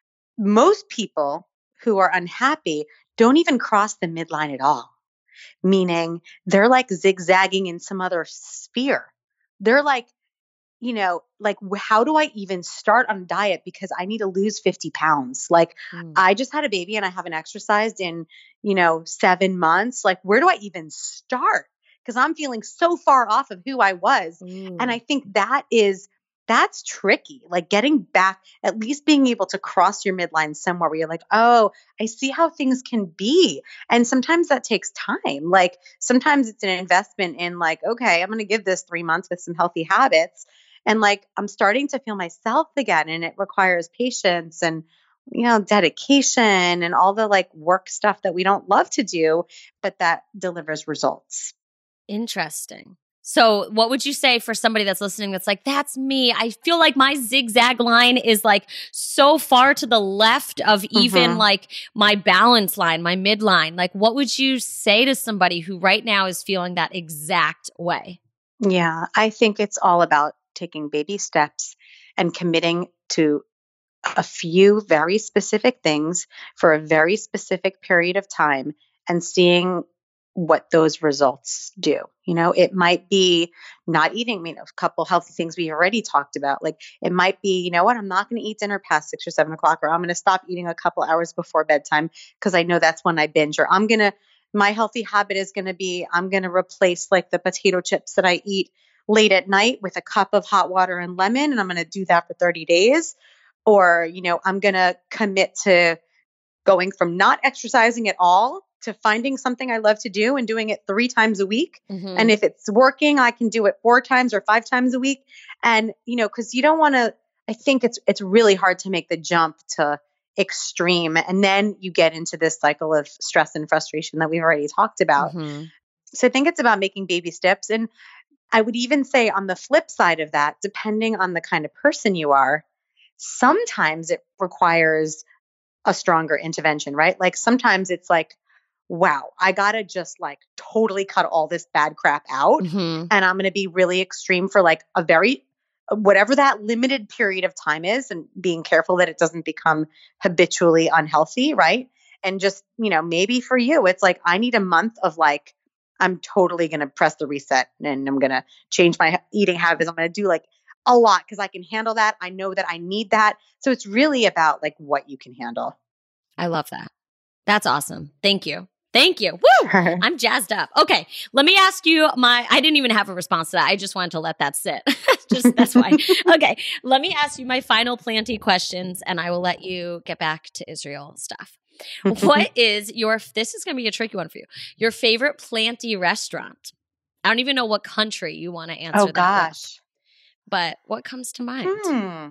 most people who are unhappy don't even cross the midline at all, meaning they're like zigzagging in some other sphere. They're like, you know, like wh- how do I even start on a diet because I need to lose fifty pounds? Like Mm. I just had a baby and I haven't exercised in, you know, seven months. Like where do I even start? Because I'm feeling so far off of who I was. And I Ooh. think that is that's tricky. Like getting back, at least being able to cross your midline somewhere where you're like, oh, I see how things can be. And sometimes that takes time. Like sometimes it's an investment in like, okay, I'm going to give this three months with some healthy habits. And like I'm starting to feel myself again. And it requires patience and, you know, dedication and all the like work stuff that we don't love to do, but that delivers results. Interesting. So, what would you say for somebody that's listening that's like, that's me? I feel like my zigzag line is like so far to the left of even Mhm. like my balance line, my midline. Like, what would you say to somebody who right now is feeling that exact way? Yeah, I think it's all about taking baby steps and committing to a few very specific things for a very specific period of time and seeing what those results do. You know, it might be not eating, you know, a couple healthy things we already talked about. Like it might be, you know what, I'm not going to eat dinner past six or seven o'clock, or I'm going to stop eating a couple hours before bedtime because I know that's when I binge, or I'm going to, my healthy habit is going to be, I'm going to replace like the potato chips that I eat late at night with a cup of hot water and lemon. And I'm going to do that for thirty days. Or, you know, I'm going to commit to going from not exercising at all to finding something I love to do and doing it three times a week. Mm-hmm. And if it's working, I can do it four times or five times a week. And, you know, because you don't want to, I think it's it's really hard to make the jump to extreme. And then you get into this cycle of stress and frustration that we've already talked about. Mm-hmm. So I think it's about making baby steps. And I would even say on the flip side of that, depending on the kind of person you are, sometimes it requires a stronger intervention, right? Like sometimes it's like, wow, I got to just like totally cut all this bad crap out. Mm-hmm. And I'm going to be really extreme for like a very, whatever that limited period of time is, and being careful that it doesn't become habitually unhealthy, right? And just, you know, maybe for you, it's like, I need a month of like, I'm totally going to press the reset and I'm going to change my eating habits. I'm going to do like a lot because I can handle that. I know that I need that. So it's really about like what you can handle. I love that. That's awesome. Thank you. Thank you. Woo! Sure. I'm jazzed up. Okay. Let me ask you my, I didn't even have a response to that. I just wanted to let that sit. Just that's why. Okay. Let me ask you my final planty questions and I will let you get back to Israel stuff. What is your, this is going to be a tricky one for you, your favorite planty restaurant? I don't even know what country you want to answer Oh that gosh. with, but what comes to mind? Hmm.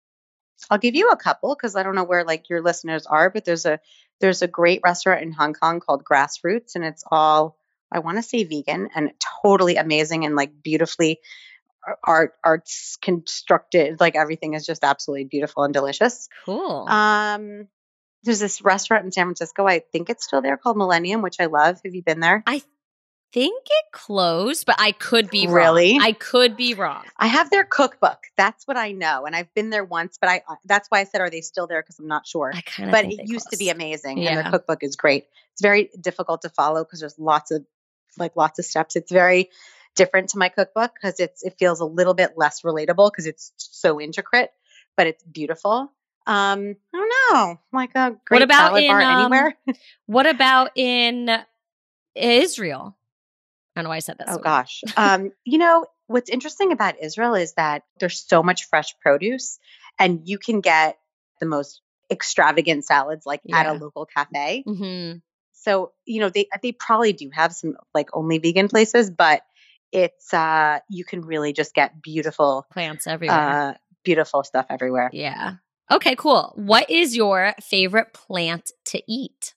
I'll give you a couple because I don't know where like your listeners are, but there's a there's a great restaurant in Hong Kong called Grassroots, and it's all, I want to say vegan and totally amazing and like beautifully art arts constructed. Like everything is just absolutely beautiful and delicious. Cool. Um, there's this restaurant in San Francisco. I think it's still there called Millennium, which I love. Have you been there? I think it closed, but I could be Really? wrong. I could be wrong. I have their cookbook. That's what I know. And I've been there once, but I, that's why I said, are they still there? Because I'm not sure. I kind of But think it they used to be closed. amazing. And Yeah. their cookbook is great. It's very difficult to follow because there's lots of, like lots of steps. It's very different to my cookbook because it's, it feels a little bit less relatable because it's so intricate, but it's beautiful. Um, I don't know, like a What great about salad in bar um, anywhere. what about in Israel? I don't know why I said that Oh so weird. gosh. Um, you know, what's interesting about Israel is that there's so much fresh produce and you can get the most extravagant salads like at a Yeah. local cafe. hmm So, you know, they they probably do have some like only vegan places, but it's uh you can really just get beautiful Plants everywhere. uh beautiful stuff everywhere. Yeah. Okay, cool. What is your favorite plant to eat?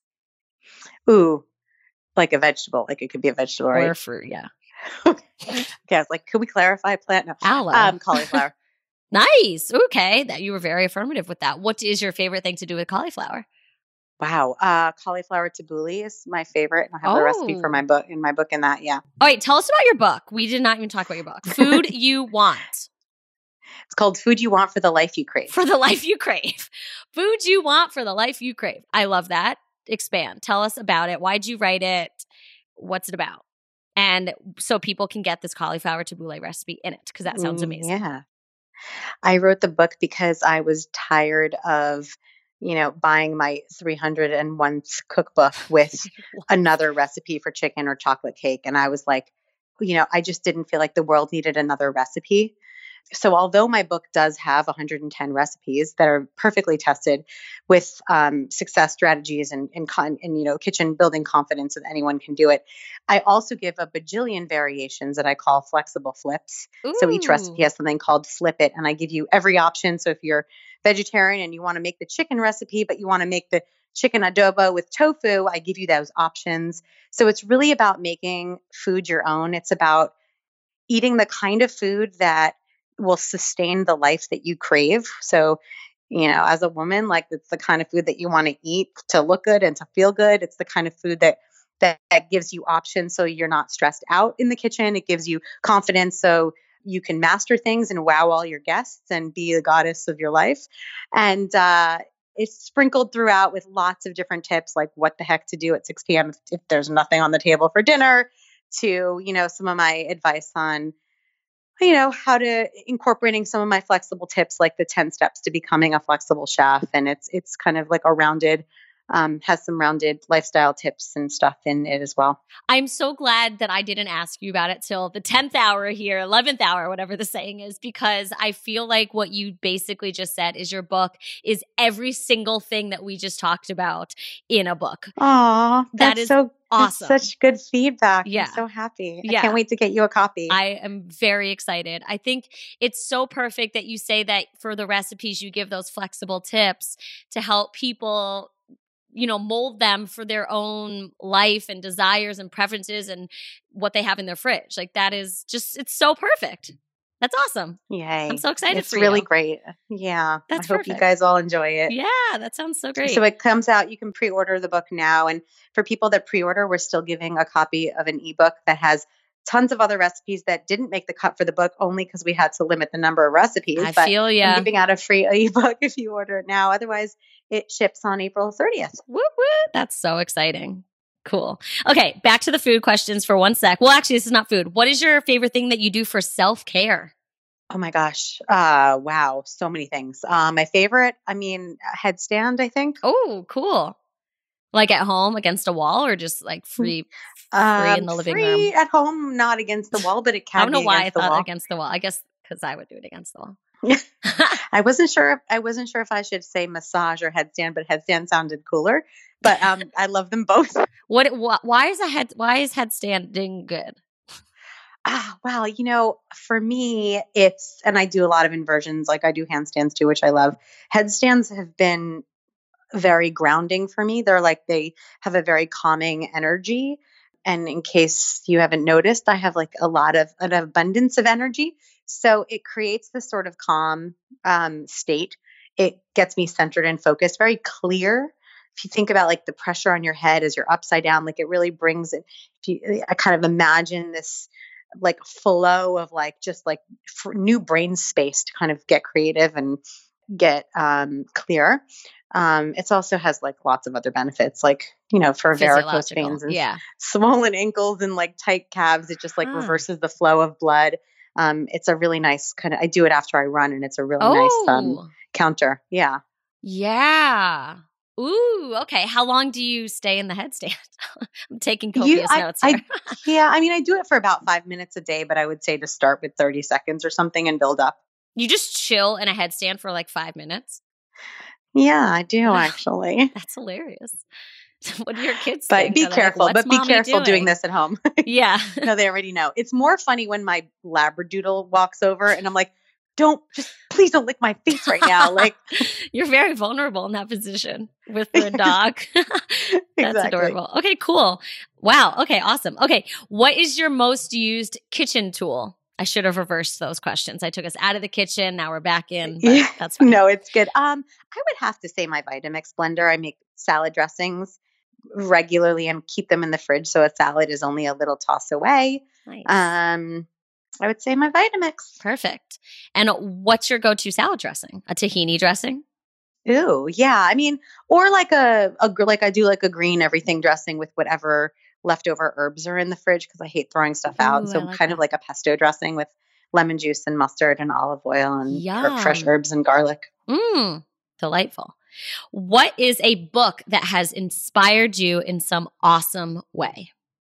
Ooh, like a vegetable. Like it could be a vegetable, Or right? a fruit, yeah. Okay. I was like, could we clarify plant? No. Aloe. Um, cauliflower. Nice. Okay. That you were very affirmative with that. What is your favorite thing to do with cauliflower? Wow. Uh, cauliflower tabbouleh is my favorite. And I have the recipe for Oh. my book in my book in that. Yeah. All right. Tell us about your book. We did not even talk about your book. Food You Want It's called Food You Want for the Life You Crave. for the Life You Crave. Food You Want for the Life You Crave. I love that. Expand. Tell us about it. Why'd you write it? What's it about? And so people can get this cauliflower tabbouleh recipe in it, because that sounds Mm, amazing. yeah. I wrote the book because I was tired of, you know, buying my three hundred one cookbook with another recipe for chicken or chocolate cake. And I was like, you know, I just didn't feel like the world needed another recipe. So although my book does have one hundred ten recipes that are perfectly tested with um, success strategies and, and, con- and, you know, kitchen building confidence that anyone can do it, I also give a bajillion variations that I call flexible flips. So each recipe Ooh. has something called flip it, and I give you every option. So if you're vegetarian and you want to make the chicken recipe, but you want to make the chicken adobo with tofu, I give you those options. So it's really about making food your own. It's about eating the kind of food that will sustain the life that you crave. So, you know, as a woman, like it's the kind of food that you want to eat to look good and to feel good. It's the kind of food that that, that gives you options so you're not stressed out in the kitchen. It gives you confidence so you can master things and wow all your guests and be the goddess of your life. And uh it's sprinkled throughout with lots of different tips, like what the heck to do at six p.m. if, if there's nothing on the table for dinner, to, you know, some of my advice on, you know, how to incorporating some of my flexible tips, like the ten steps to becoming a flexible chef. And it's, it's kind of like a rounded, um, has some rounded lifestyle tips and stuff in it as well. I'm so glad that I didn't ask you about it till the tenth hour here, eleventh hour, whatever the saying is, because I feel like what you basically just said is your book is every single thing that we just talked about in a book. Aw, That that's is so awesome. That's such good feedback. Yeah. I'm so happy. Yeah. I can't wait to get you a copy. I am very excited. I think it's so perfect that you say that for the recipes, you give those flexible tips to help people, you know, mold them for their own life and desires and preferences and what they have in their fridge. Like that is just, it's so perfect. That's awesome. Yay. I'm so excited it's for really you. great. Yeah. That's I hope you perfect. guys all enjoy it. Yeah, that sounds so great. So it comes out, you can pre-order the book now. And for people that pre-order, we're still giving a copy of an ebook that has tons of other recipes that didn't make the cut for the book, only because we had to limit the number of recipes. I but feel ya. I'm giving out a free ebook if you order it now. Otherwise, it ships on April thirtieth. Woo woo. That's so exciting. Cool. Okay, back to the food questions for one sec. Well, actually, this is not food. What is your favorite thing that you do for self-care? Oh my gosh. Uh, wow. So many things. Uh, my favorite, I mean, headstand, I think. Oh, cool. Like at home against a wall or just like free free Um, in the living free room? at home, not against the wall, but it can I don't know be why I against the thought wall. against the wall. I guess because I would do it against the wall. I wasn't sure. If, I wasn't sure if I should say massage or headstand, but headstand sounded cooler. But um, I love them both. What, wh- why is a head? Why is headstanding good? Ah, well, you know, for me, it's, and I do a lot of inversions. Like I do handstands too, which I love. Headstands have been very grounding for me. They're like, they have a very calming energy. And in case you haven't noticed, I have like a lot of an abundance of energy. So it creates this sort of calm um, state. It gets me centered and focused, very clear. If you think about like the pressure on your head as you're upside down, like it really brings it. If you, I kind of imagine this like flow of like just like f- new brain space to kind of get creative and get um, clear. Um, it also has like lots of other benefits, like, you know, for varicose Physiological. veins and Yeah. swollen ankles and like tight calves. It just like Huh. reverses the flow of blood. Um, it's a really nice kind of, I do it after I run and it's a really nice um, Oh, counter. Yeah. Yeah. Ooh, okay. How long do you stay in the headstand? I'm taking You, copious I, notes here. I, yeah, I mean, I do it for about five minutes a day, but I would say to start with thirty seconds or something and build up. You just chill in a headstand for like five minutes? Yeah, I do actually. That's hilarious. What do your kids But think? be Are they like, careful, "What's but be mommy careful doing doing?" this at home. Yeah. No, they already know. It's more funny when my Labradoodle walks over and I'm like, don't, just please don't lick my face right now. Like, You're very vulnerable in that position with the dog. That's exactly. adorable. Okay, cool. Wow. Okay, awesome. Okay, what is your most used kitchen tool? I should have reversed those questions. I took us out of the kitchen. Now we're back in, but Yeah. that's fine. No, it's good. Um, I would have to say my Vitamix blender. I make salad dressings regularly and keep them in the fridge, so a salad is only a little toss away. Nice. Um, I would say my Vitamix. Perfect. And what's your go-to salad dressing? A tahini dressing? Ooh, yeah. I mean, or like a, a gr- like I do like a green everything dressing with whatever leftover herbs are in the fridge because I hate throwing stuff out. Ooh, So I like kind that. of like a pesto dressing with lemon juice and mustard and olive oil and her- fresh Yum. herbs and garlic. Mmm, delightful. What is a book that has inspired you in some awesome way?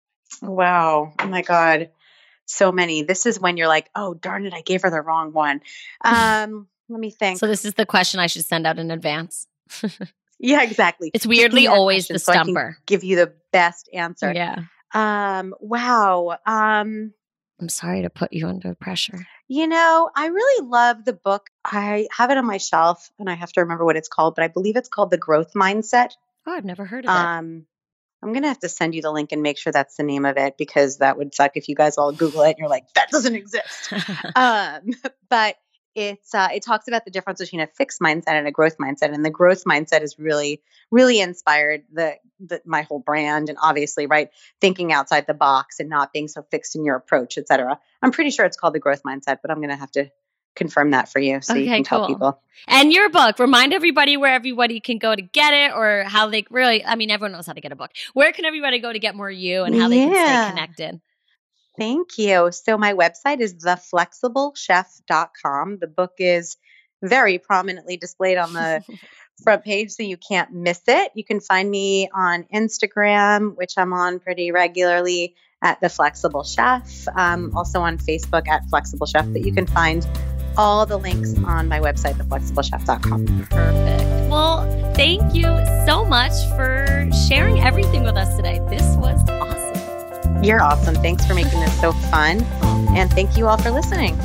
Wow. Oh my God. So many. This is when you're like, oh, darn it, I gave her the wrong one. Um, let me think. So this is the question I should send out in advance. Yeah, exactly. It's Give me weirdly that always question the so I can stumper. give you the best answer. Yeah. Um, wow. Um, I'm sorry to put you under pressure. You know, I really love the book. I have it on my shelf and I have to remember what it's called, but I believe it's called The Growth Mindset. Oh, I've never heard of it. Um, I'm going to have to send you the link and make sure that's the name of it because that would suck if you guys all Google it and you're like, that doesn't exist. um, but it's uh, it talks about the difference between a fixed mindset and a growth mindset, and the growth mindset is really, really inspired the, the my whole brand, and obviously, right, thinking outside the box and not being so fixed in your approach, et cetera. I'm pretty sure it's called the growth mindset, but I'm going to have to confirm that for you so you Okay, can tell cool. people. And your book, remind everybody where everybody can go to get it or how they really, I mean, everyone knows how to get a book. Where can everybody go to get more you and how they can Yeah. stay connected? Thank you. So my website is the flexible chef dot com. The book is very prominently displayed on the front page, so you can't miss it. You can find me on Instagram, which I'm on pretty regularly, at The Flexible Chef. Um, also on Facebook at Flexible Chef, but you can find all the links on my website, the flexible chef dot com. Perfect. Well, thank you so much for sharing everything with us today. This was awesome. You're awesome. Thanks for making this so fun. And thank you all for listening.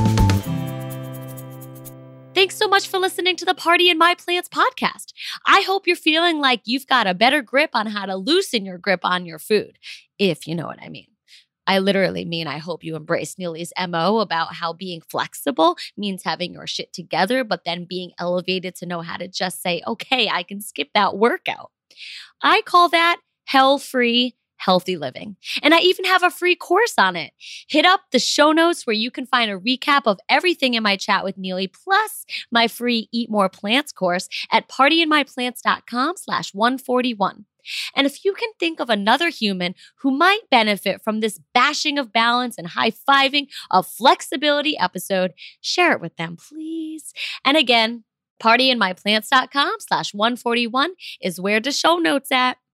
Thanks so much for listening to the Party in My Plants podcast. I hope you're feeling like you've got a better grip on how to loosen your grip on your food, if you know what I mean. I literally mean I hope you embrace Neely's M O about how being flexible means having your shit together, but then being elevated to know how to just say, okay, I can skip that workout. I call that hell-free healthy living. And I even have a free course on it. Hit up the show notes where you can find a recap of everything in my chat with Neely, plus my free Eat More Plants course at partyinmyplants.com slash 141. And if you can think of another human who might benefit from this bashing of balance and high-fiving of flexibility episode, share it with them, please. And again, partyinmyplants.com slash 141 is where the show notes at.